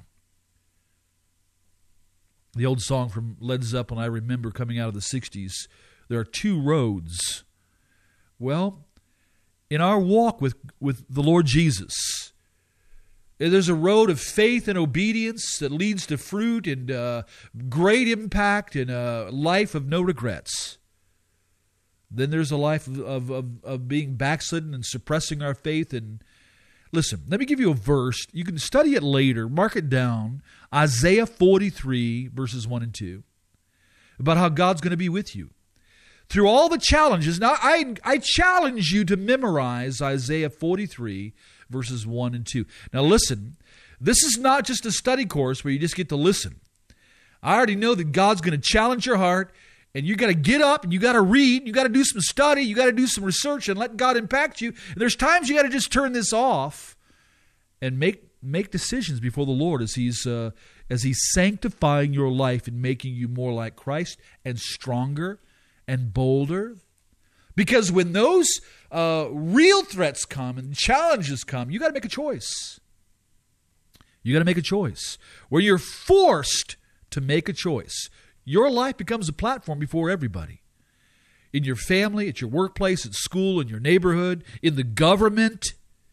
The old song from Led Zeppelin, I remember coming out of the 60s, there are two roads. Well, in our walk with the Lord Jesus, there's a road of faith and obedience that leads to fruit and great impact and a life of no regrets. Then there's a life of being backslidden and suppressing our faith. And listen, let me give you a verse. You can study it later. Mark it down. Isaiah 43, verses 1 and 2. About how God's going to be with you through all the challenges. Now, I challenge you to memorize Isaiah 43, verses 1 and 2. Now, listen, this is not just a study course where you just get to listen. I already know that God's going to challenge your heart, and you got to get up, and you got to read, you got to do some study, you got to do some research, and let God impact you. And there's times you got to just turn this off and make decisions before the Lord as He's sanctifying your life and making you more like Christ and stronger and bolder. Because when those real threats come and challenges come, you got to make a choice. You got to make a choice where you're forced to make a choice. Your life becomes a platform before everybody. In your family, at your workplace, at school, in your neighborhood, in the government.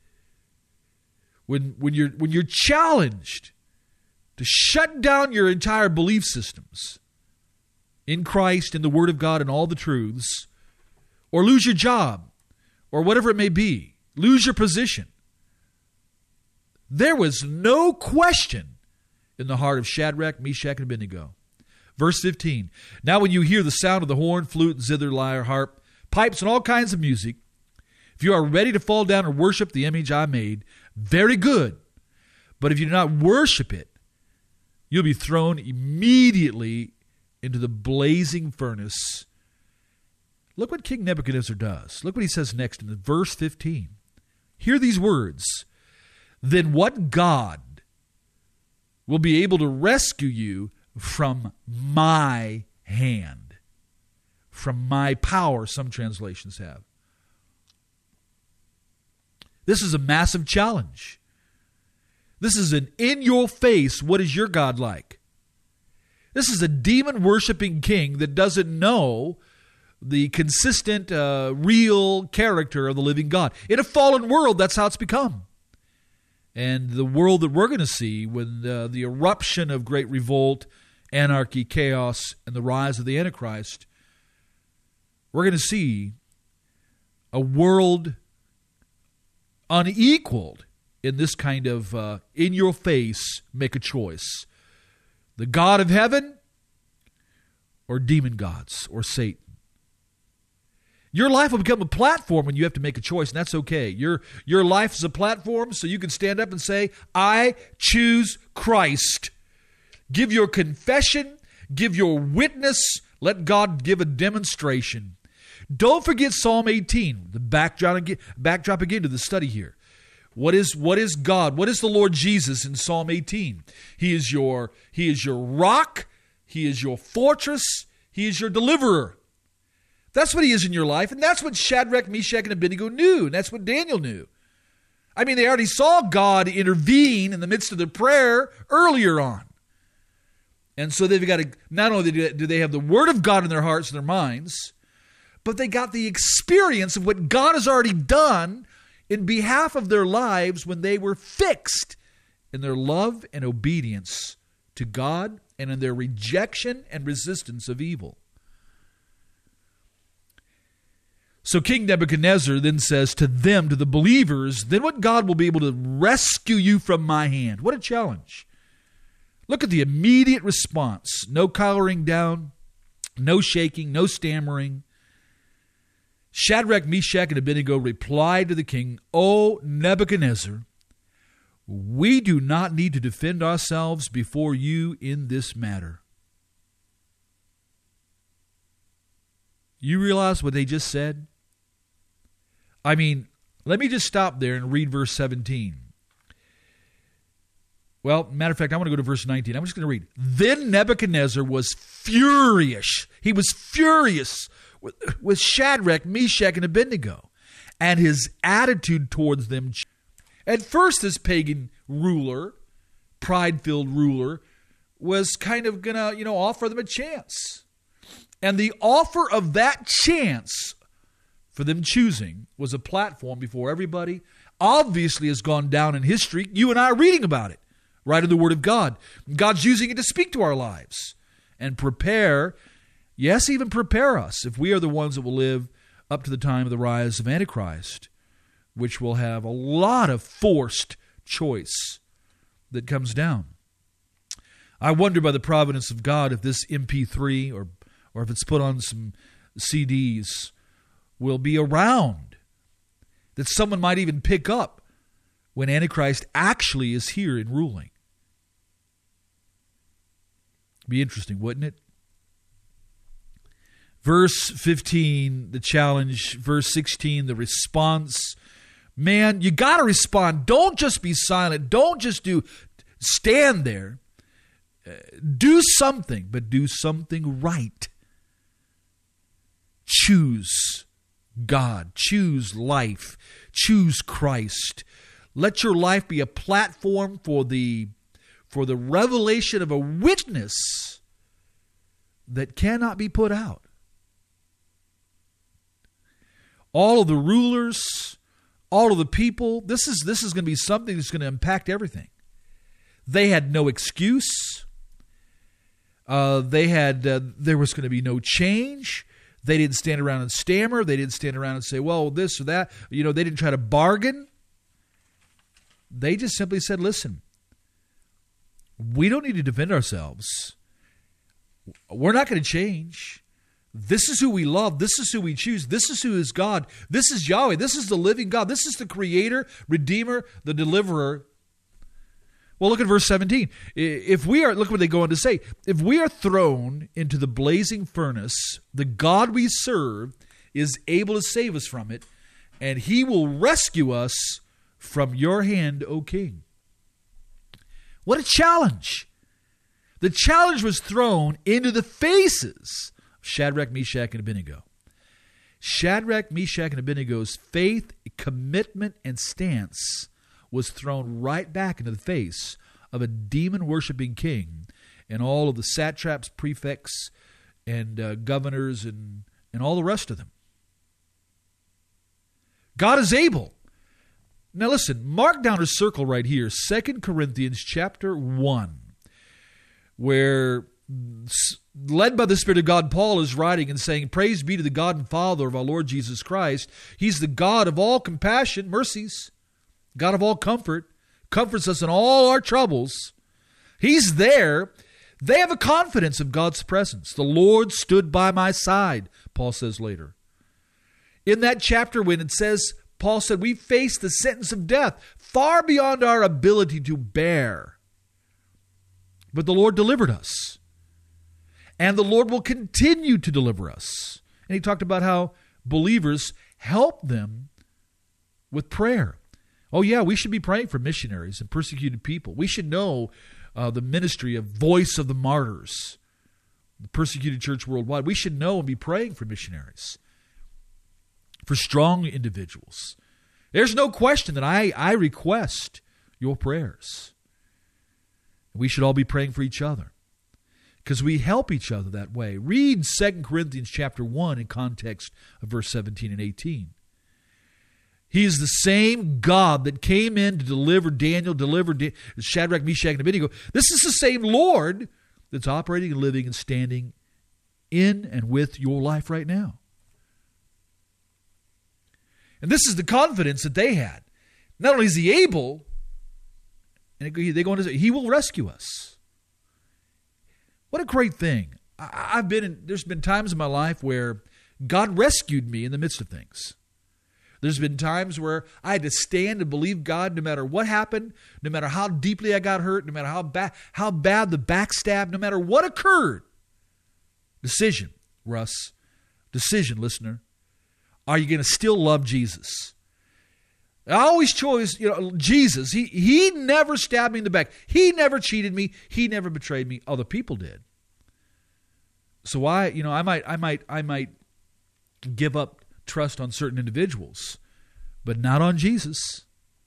When you're challenged to shut down your entire belief systems in Christ, in the Word of God, and all the truths, or lose your job, or whatever it may be, lose your position. There was no question in the heart of Shadrach, Meshach, and Abednego. Verse 15, now when you hear the sound of the horn, flute, zither, lyre, harp, pipes, and all kinds of music, if you are ready to fall down and worship the image I made, very good. But if you do not worship it, you'll be thrown immediately into the blazing furnace. Look what King Nebuchadnezzar does. Look what he says next in verse 15. Hear these words. Then what God will be able to rescue you from my hand? From my power, some translations have. This is a massive challenge. This is an in-your-face, what is your God like? This is a demon-worshiping king that doesn't know the consistent, real character of the living God. In a fallen world, that's how it's become. And the world that we're going to see when the eruption of great revolt, anarchy, chaos, and the rise of the Antichrist, we're going to see a world unequaled in this kind of in-your-face, make a choice. The God of heaven or demon gods or Satan. Your life will become a platform when you have to make a choice, and that's okay. Your life is a platform, so you can stand up and say, I choose Christ. Give your confession, give your witness, let God give a demonstration. Don't forget Psalm 18, the backdrop again to the study here. What is God? What is the Lord Jesus in Psalm 18? He is your rock. He is your fortress. He is your deliverer. That's what he is in your life, and that's what Shadrach, Meshach, and Abednego knew, and that's what Daniel knew. I mean, they already saw God intervene in the midst of their prayer earlier on. And so they've got to, not only do they have the Word of God in their hearts and their minds, but they got the experience of what God has already done in behalf of their lives when they were fixed in their love and obedience to God and in their rejection and resistance of evil. So King Nebuchadnezzar then says to them, to the believers, then what God will be able to rescue you from my hand. What a challenge. Look at the immediate response. No cowering down, no shaking, no stammering. Shadrach, Meshach, and Abednego replied to the king, O Nebuchadnezzar, we do not need to defend ourselves before you in this matter. You realize what they just said? I mean, let me just stop there and read verse 17. Well, matter of fact, I want to go to verse 19. I'm just going to read. Then Nebuchadnezzar was furious. He was furious with Shadrach, Meshach, and Abednego. And his attitude towards them. At first, this pagan ruler, pride-filled ruler, was kind of going to, offer them a chance. And the offer of that chance for them choosing was a platform before everybody. Obviously has gone down in history. You and I are reading about it right in the Word of God. God's using it to speak to our lives and prepare, yes, even prepare us if we are the ones that will live up to the time of the rise of Antichrist, which will have a lot of forced choice that comes down. I wonder by the providence of God if this MP3 or if it's put on some CDs will be around, that someone might even pick up when Antichrist actually is here and ruling. Be interesting, wouldn't it? Verse 15, the challenge. Verse 16, the response. Man, you got to respond. Don't just be silent. Don't just stand there. Do something, but do something right. Choose God. Choose life. Choose Christ. Let your life be a platform for the revelation of a witness that cannot be put out. All of the rulers, all of the people, this is going to be something that's going to impact everything. They had no excuse. There was going to be no change. They didn't stand around and stammer. They didn't stand around and say, well, this or that. They didn't try to bargain. They just simply said, listen, we don't need to defend ourselves. We're not going to change. This is who we love. This is who we choose. This is who is God. This is Yahweh. This is the living God. This is the Creator, Redeemer, the Deliverer. Well, look at verse 17. Look what they go on to say. If we are thrown into the blazing furnace, the God we serve is able to save us from it, and he will rescue us from your hand, O king. What a challenge. The challenge was thrown into the faces of Shadrach, Meshach, and Abednego. Shadrach, Meshach, and Abednego's faith, commitment, and stance was thrown right back into the face of a demon-worshiping king and all of the satraps, prefects, and governors, and all the rest of them. God is able. Now listen, mark down a circle right here, 2 Corinthians chapter 1, where, led by the Spirit of God, Paul is writing and saying, praise be to the God and Father of our Lord Jesus Christ. He's the God of all compassion, mercies, God of all comfort, comforts us in all our troubles. He's there. They have a confidence of God's presence. The Lord stood by my side, Paul says later. In that chapter when it says, Paul said, we face the sentence of death far beyond our ability to bear. But the Lord delivered us. And the Lord will continue to deliver us. And he talked about how believers help them with prayer. Oh yeah, we should be praying for missionaries and persecuted people. We should know the ministry of Voice of the Martyrs, the persecuted church worldwide. We should know and be praying for missionaries, for strong individuals. There's no question that I request your prayers. We should all be praying for each other because we help each other that way. Read 2 Corinthians chapter 1 in context of verse 17 and 18. He is the same God that came in to deliver Daniel, Shadrach, Meshach, and Abednego. This is the same Lord that's operating and living and standing in and with your life right now. And this is the confidence that they had. Not only is he able, and they go on to say, he will rescue us. What a great thing. There's been times in my life where God rescued me in the midst of things. There's been times where I had to stand and believe God no matter what happened, no matter how deeply I got hurt, no matter how bad the backstab, no matter what occurred. Decision, Russ. Decision, listener. Are you going to still love Jesus? I always chose, Jesus. He never stabbed me in the back. He never cheated me. He never betrayed me. Other people did. So I might give up trust on certain individuals, but not on Jesus.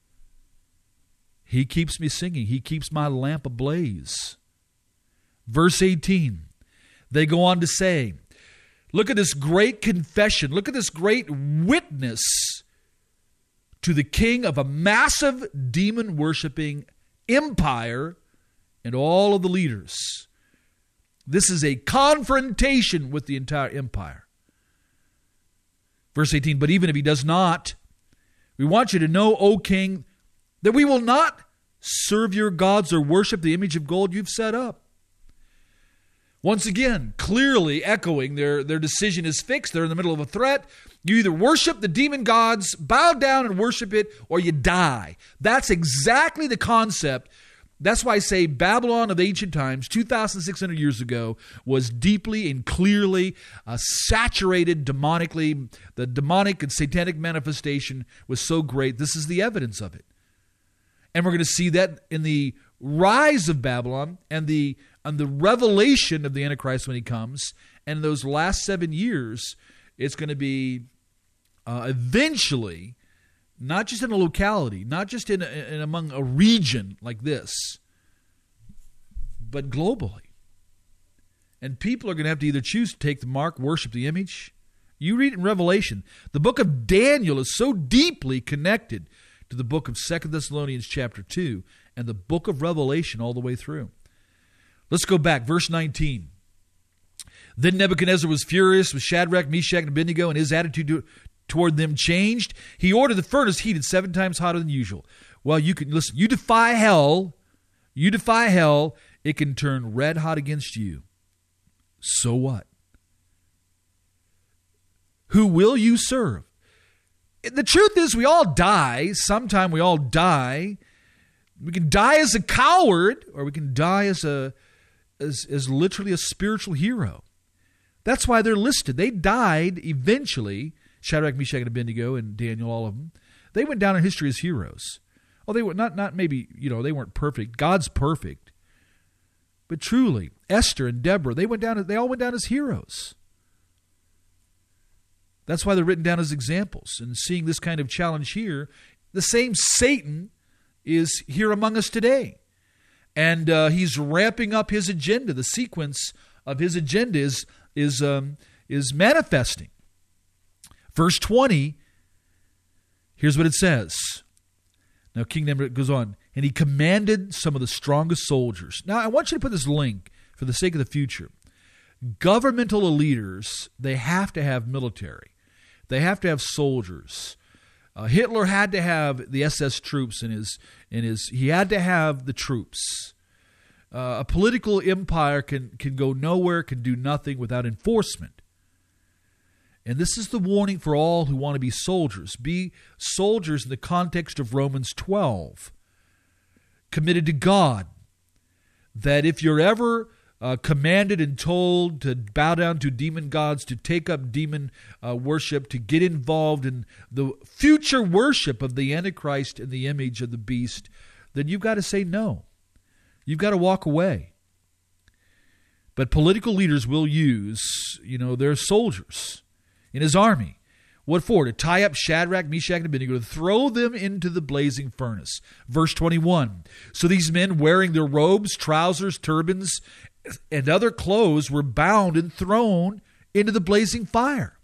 He keeps me singing. He keeps my lamp ablaze. Verse 18, they go on to say, look at this great confession. Look at this great witness to the king of a massive demon-worshiping empire and all of the leaders. This is a confrontation with the entire empire. Verse 18, but even if he does not, we want you to know, O king, that we will not serve your gods or worship the image of gold you've set up. Once again, clearly echoing their decision is fixed. They're in the middle of a threat. You either worship the demon gods, bow down and worship it, or you die. That's exactly the concept. That's why I say Babylon of ancient times, 2,600 years ago, was deeply and clearly saturated demonically. The demonic and satanic manifestation was so great. This is the evidence of it. And we're going to see that in the rise of Babylon and the revelation of the Antichrist when he comes. And in those last 7 years, it's going to be eventually, not just in a locality, not just in among a region like this, but globally. And people are going to have to either choose to take the mark, worship the image. You read it in Revelation. The book of Daniel is so deeply connected to the book of 2 Thessalonians chapter 2 and the book of Revelation all the way through. Let's go back. Verse 19. Then Nebuchadnezzar was furious with Shadrach, Meshach, and Abednego, and his attitude toward them changed. He ordered the furnace heated 7 times hotter than usual. Well, you can listen. You defy hell. It can turn red hot against you. So what? Who will you serve? The truth is, we all die. Sometime we all die. We can die as a coward, or we can die as literally a spiritual hero. That's why they're listed. They died eventually. Shadrach, Meshach, and Abednego, and Daniel, all of them. They went down in history as heroes. Oh, they were not maybe, they weren't perfect. God's perfect. But truly, Esther and Deborah, they all went down as heroes. That's why they're written down as examples. And seeing this kind of challenge here, the same Satan is here among us today. And he's ramping up his agenda. The sequence of his agenda is manifesting. Verse 20, here's what it says. Now, King Nebuchadnezzar goes on, and he commanded some of the strongest soldiers. Now, I want you to put this link for the sake of the future. Governmental leaders, they have to have military. They have to have soldiers. Hitler had to have the SS troops he had to have the troops. A political empire can go nowhere, can do nothing without enforcement. And this is the warning for all who want to be soldiers. Be soldiers in the context of Romans 12. Committed to God. That if you're ever commanded and told to bow down to demon gods, to take up demon worship, to get involved in the future worship of the Antichrist and the image of the beast, then you've got to say no. You've got to walk away. But political leaders will use, their soldiers in his army. What for? To tie up Shadrach, Meshach, and Abednego, to throw them into the blazing furnace. Verse 21. So these men, wearing their robes, trousers, turbans, and other clothes, were bound and thrown into the blazing fire.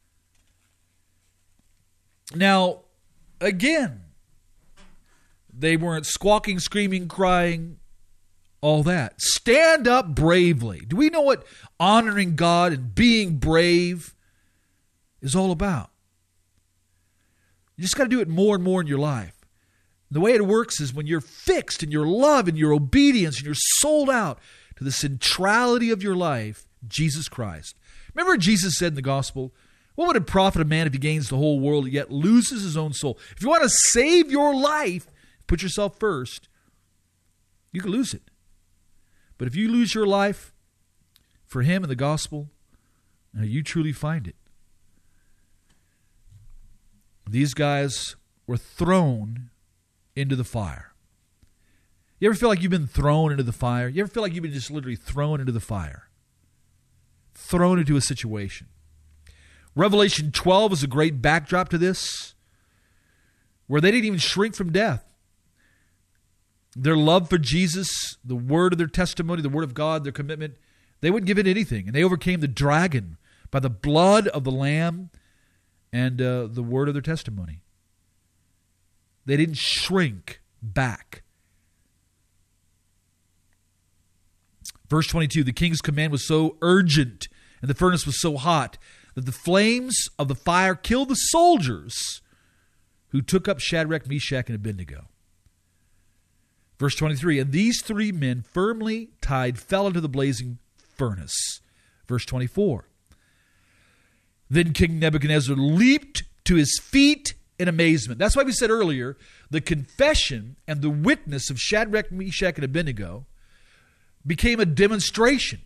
Now, again, they weren't squawking, screaming, crying, all that. Stand up bravely. Do we know what honoring God and being brave is all about? You just got to do it more and more in your life. The way it works is when you're fixed in your love and your obedience and you're sold out to the centrality of your life, Jesus Christ. Remember Jesus said in the gospel, what would it profit a man if he gains the whole world yet loses his own soul? If you want to save your life, put yourself first, you can lose it. But if you lose your life for him and the gospel, you truly find it. These guys were thrown into the fire. You ever feel like you've been thrown into the fire? You ever feel like you've been just literally thrown into the fire? Thrown into a situation. Revelation 12 is a great backdrop to this, where they didn't even shrink from death. Their love for Jesus, the word of their testimony, the word of God, their commitment, they wouldn't give it anything. And they overcame the dragon by the blood of the Lamb and the word of their testimony. They didn't shrink back. Verse 22, the king's command was so urgent and the furnace was so hot that the flames of the fire killed the soldiers who took up Shadrach, Meshach, and Abednego. Verse 23, and these 3 men firmly tied fell into the blazing furnace. Verse 24, then King Nebuchadnezzar leaped to his feet in amazement. That's why we said earlier, the confession and the witness of Shadrach, Meshach, and Abednego became a demonstration.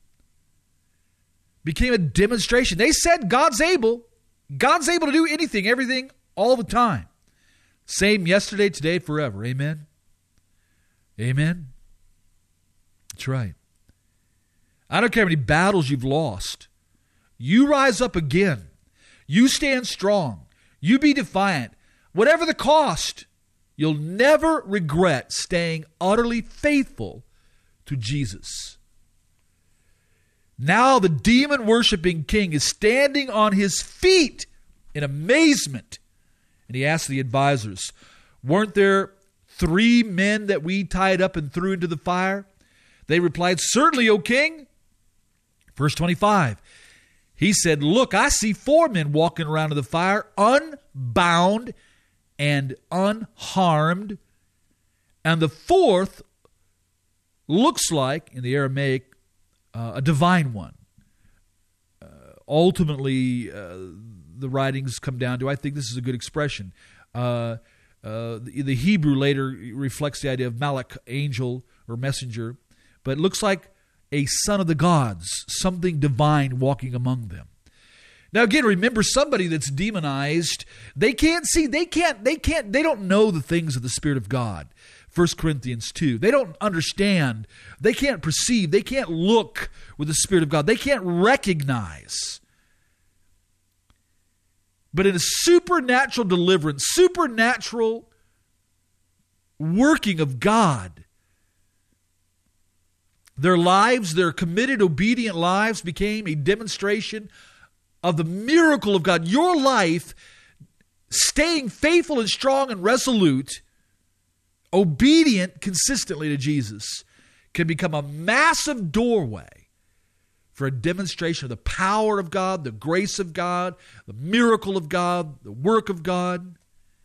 They said God's able. God's able to do anything, everything, all the time. Same yesterday, today, forever. Amen? Amen? That's right. I don't care how many battles you've lost. You rise up again. You stand strong. You be defiant. Whatever the cost, you'll never regret staying utterly faithful to Jesus. Now the demon-worshiping king is standing on his feet in amazement. And he asked the advisors, weren't there 3 men that we tied up and threw into the fire? They replied, certainly, O king. Verse 25, he said, look, I see 4 men walking around in the fire, unbound and unharmed. And the 4th looks like, in the Aramaic, a divine one. Ultimately, the writings come down to, I think this is a good expression. The Hebrew later reflects the idea of Malach, angel or messenger, but it looks like a son of the gods, something divine walking among them. Now again, remember, somebody that's demonized, they can't see, they don't know the things of the Spirit of God. 1 Corinthians 2. They don't understand. They can't perceive. They can't look with the Spirit of God. They can't recognize. But in a supernatural deliverance, supernatural working of God, their lives, their committed, obedient lives became a demonstration of the miracle of God. Your life, staying faithful and strong and resolute, obedient consistently to Jesus, can become a massive doorway for a demonstration of the power of God, the grace of God, the miracle of God, the work of God.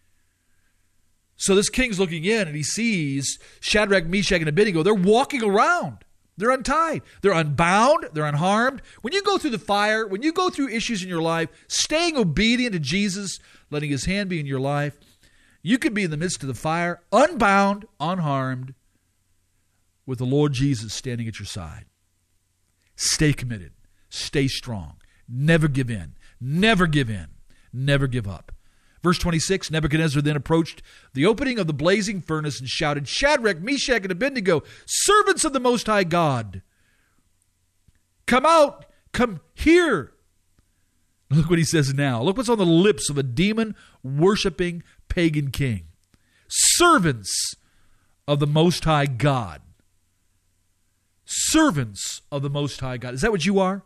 So this king's looking in and he sees Shadrach, Meshach, and Abednego. They're walking around. They're untied. They're unbound. They're unharmed. When you go through the fire, when you go through issues in your life, staying obedient to Jesus, letting his hand be in your life, you could be in the midst of the fire, unbound, unharmed, with the Lord Jesus standing at your side. Stay committed. Stay strong. Never give in. Never give in. Never give up. Verse 26, Nebuchadnezzar then approached the opening of the blazing furnace and shouted, Shadrach, Meshach, and Abednego, servants of the Most High God, come out, come here. Look what he says now. Look what's on the lips of a demon-worshiping pagan king. Servants of the Most High God. Servants of the Most High God. Is that what you are?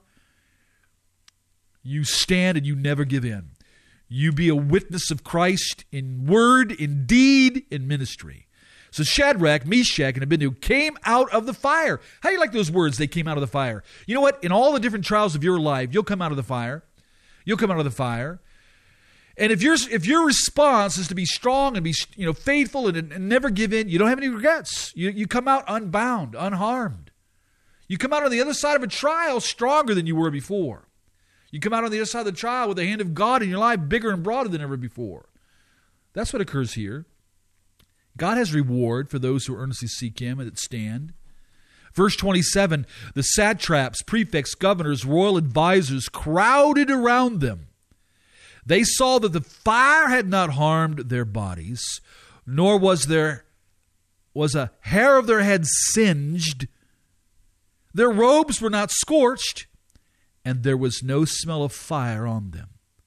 You stand and you never give in. You be a witness of Christ in word, in deed, in ministry. So Shadrach, Meshach, and Abednego came out of the fire. How do you like those words, they came out of the fire? You know what? In all the different trials of your life, you'll come out of the fire. You'll come out of the fire. And if your response is to be strong and be faithful and never give in, you don't have any regrets. You come out unbound, unharmed. You come out on the other side of a trial stronger than you were before. You come out on the other side of the trial with the hand of God in your life bigger and broader than ever before. That's what occurs here. God has reward for those who earnestly seek Him and that stand. Verse 27, the satraps, prefects, governors, royal advisors crowded around them. They saw that the fire had not harmed their bodies, nor was a hair of their head singed. Their robes were not scorched, and there was no smell of fire on them.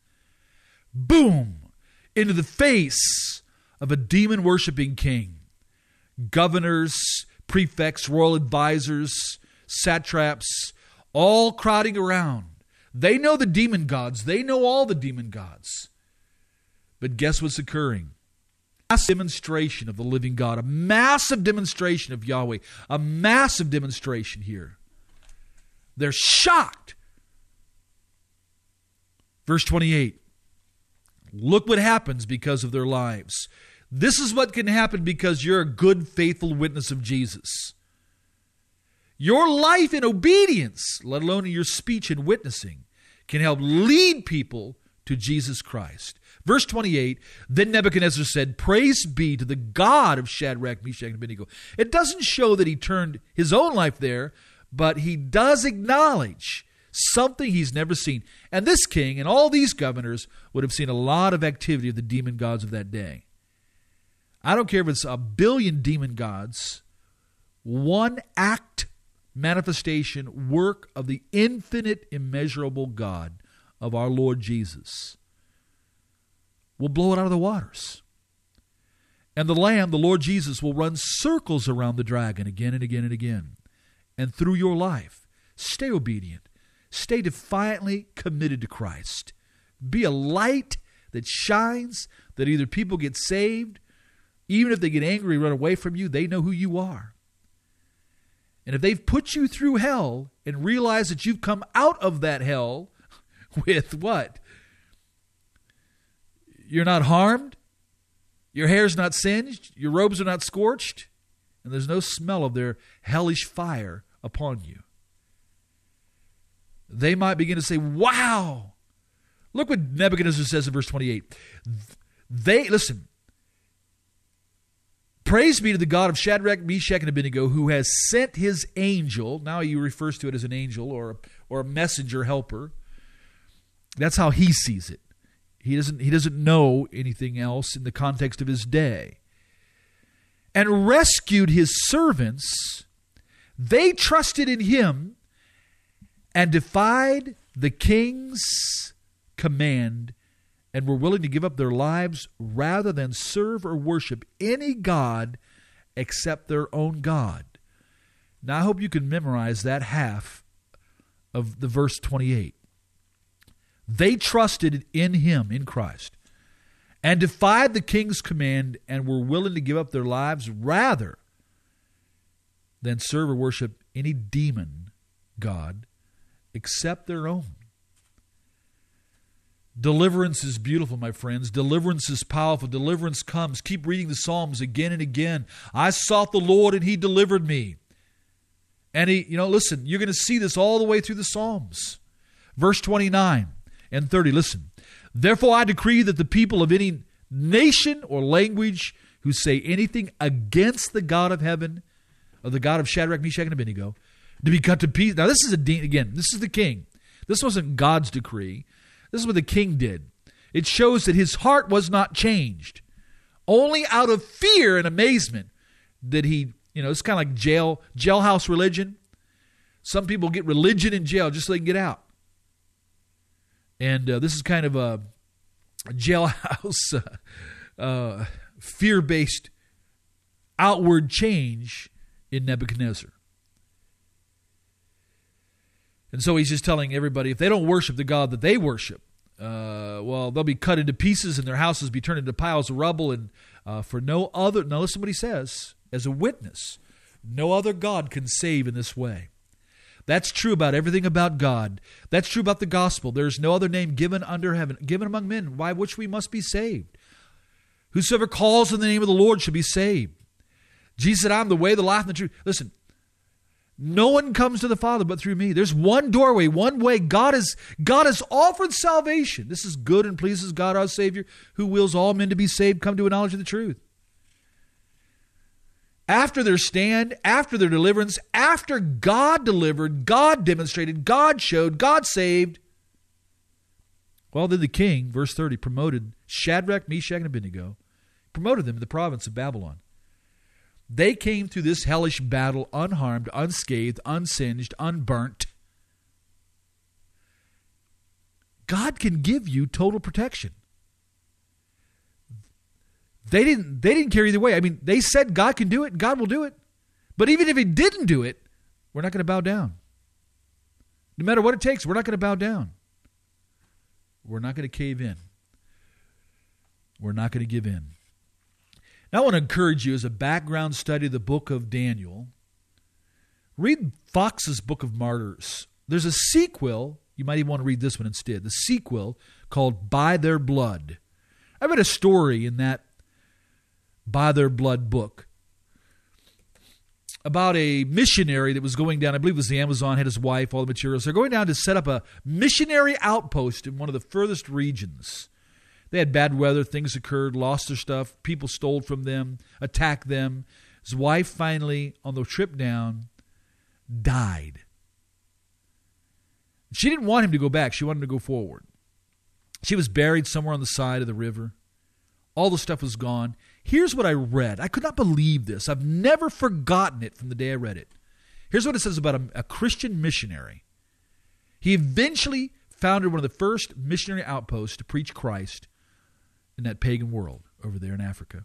Boom! Into the face of a demon-worshiping king. Governors, prefects, royal advisors, satraps, all crowding around. They know the demon gods. They know all the demon gods. But guess what's occurring? A massive demonstration of the living God. A massive demonstration of Yahweh. A massive demonstration here. They're shocked. Verse 28. Look what happens because of their lives. This is what can happen because you're a good, faithful witness of Jesus. Your life in obedience, let alone in your speech and witnessing, can help lead people to Jesus Christ. Verse 28, then Nebuchadnezzar said, praise be to the God of Shadrach, Meshach, and Abednego. It doesn't show that he turned his own life there, but he does acknowledge something he's never seen. And this king and all these governors would have seen a lot of activity of the demon gods of that day. I don't care if it's a billion demon gods, one act manifestation, work of the infinite, immeasurable God of our Lord Jesus will blow it out of the waters. And the Lamb, the Lord Jesus, will run circles around the dragon again and again and again. And through your life, stay obedient. Stay defiantly committed to Christ. Be a light that shines, that either people get saved, even if they get angry and run away from you, they know who you are. And if they've put you through hell and realize that you've come out of that hell with what? You're not harmed, your hair's not singed, your robes are not scorched, and there's no smell of their hellish fire upon you. They might begin to say, wow. Look what Nebuchadnezzar says in verse 28. Listen. Praise be to the God of Shadrach, Meshach, and Abednego, who has sent his angel. Now he refers to it as an angel or a messenger helper. That's how he sees it. He doesn't know anything else in the context of his day. And rescued his servants. They trusted in him and defied the king's command and were willing to give up their lives rather than serve or worship any god except their own God. Now I hope you can memorize that half of the verse 28. They trusted in him, in Christ, and defied the king's command and were willing to give up their lives rather than serve or worship any demon god except their own. Deliverance is beautiful, my friends. Deliverance is powerful. Deliverance comes. Keep reading the Psalms again and again. I sought the Lord and he delivered me. And listen, you're going to see this all the way through the Psalms. Verse 29 and 30, listen. Therefore I decree that the people of any nation or language who say anything against the God of heaven, or the God of Shadrach, Meshach, and Abednego, to be cut to pieces. Now this is this is the king. This wasn't God's decree. This is what the king did. It shows that his heart was not changed. Only out of fear and amazement did he, it's kind of like jailhouse religion. Some people get religion in jail just so they can get out. And this is kind of a jailhouse, fear-based outward change in Nebuchadnezzar. And so he's just telling everybody, if they don't worship the God that they worship, they'll be cut into pieces and their houses be turned into piles of rubble. And for no other, now listen to what he says, as a witness, no other God can save in this way. That's true about everything about God. That's true about the gospel. There's no other name given under heaven, given among men, by which we must be saved. Whosoever calls on the name of the Lord shall be saved. Jesus said, I'm the way, the life, and the truth. Listen, no one comes to the Father but through me. There's one doorway, one way. God has offered salvation. This is good and pleases God our Savior, who wills all men to be saved, come to a knowledge of the truth. After their stand, after their deliverance, after God delivered, God demonstrated, God showed, God saved, well, then the king, verse 30, promoted Shadrach, Meshach, and Abednego, promoted them to the province of Babylon. They came through this hellish battle unharmed, unscathed, unsinged, unburnt. God can give you total protection. They didn't care either way. I mean, they said God can do it, and God will do it. But even if He didn't do it, we're not going to bow down. No matter what it takes, we're not going to bow down. We're not going to cave in. We're not going to give in. Now I want to encourage you, as a background study of the book of Daniel, read Fox's Book of Martyrs. There's a sequel. You might even want to read this one instead. The sequel called By Their Blood. I read a story in that By Their Blood book about a missionary that was going down, I believe it was the Amazon, had his wife, all the materials. They're going down to set up a missionary outpost in one of the furthest regions. They had bad weather, things occurred, lost their stuff, people stole from them, attacked them. His wife finally, on the trip down, died. She didn't want him to go back. She wanted him to go forward. She was buried somewhere on the side of the river. All the stuff was gone. Here's what I read. I could not believe this. I've never forgotten it from the day I read it. Here's what it says about a Christian missionary. He eventually founded one of the first missionary outposts to preach Christ in that pagan world over there in Africa.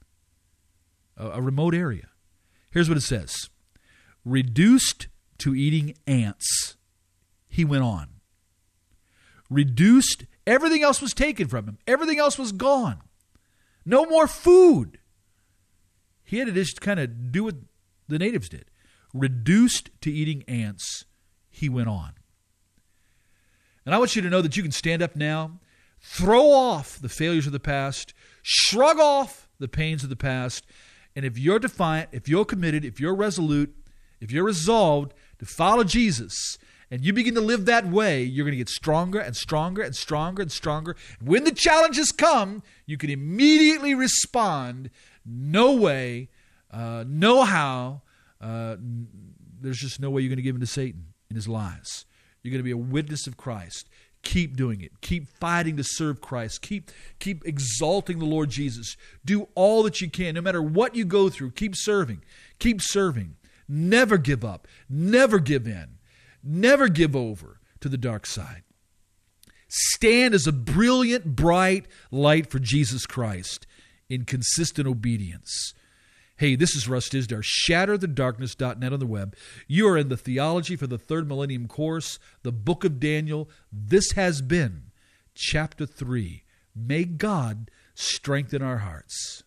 A remote area. Here's what it says. Reduced to eating ants, he went on. Reduced, everything else was taken from him. Everything else was gone. No more food. He had to just kind of do what the natives did. Reduced to eating ants, he went on. And I want you to know that you can stand up now, throw off the failures of the past, shrug off the pains of the past, and if you're defiant, if you're committed, if you're resolute, if you're resolved to follow Jesus, and you begin to live that way, you're going to get stronger and stronger and stronger and stronger. And when the challenges come, you can immediately respond, no way, no how. There's just no way you're going to give in to Satan and his lies. You're going to be a witness of Christ. Keep doing it. Keep fighting to serve Christ. Keep exalting the Lord Jesus. Do all that you can, no matter what you go through. Keep serving. Keep serving. Never give up. Never give in. Never give over to the dark side. Stand as a brilliant, bright light for Jesus Christ in consistent obedience. Hey, this is Russ Tisdale, shatterthedarkness.net on the web. You are in the Theology for the Third Millennium course, the Book of Daniel. This has been Chapter 3. May God strengthen our hearts.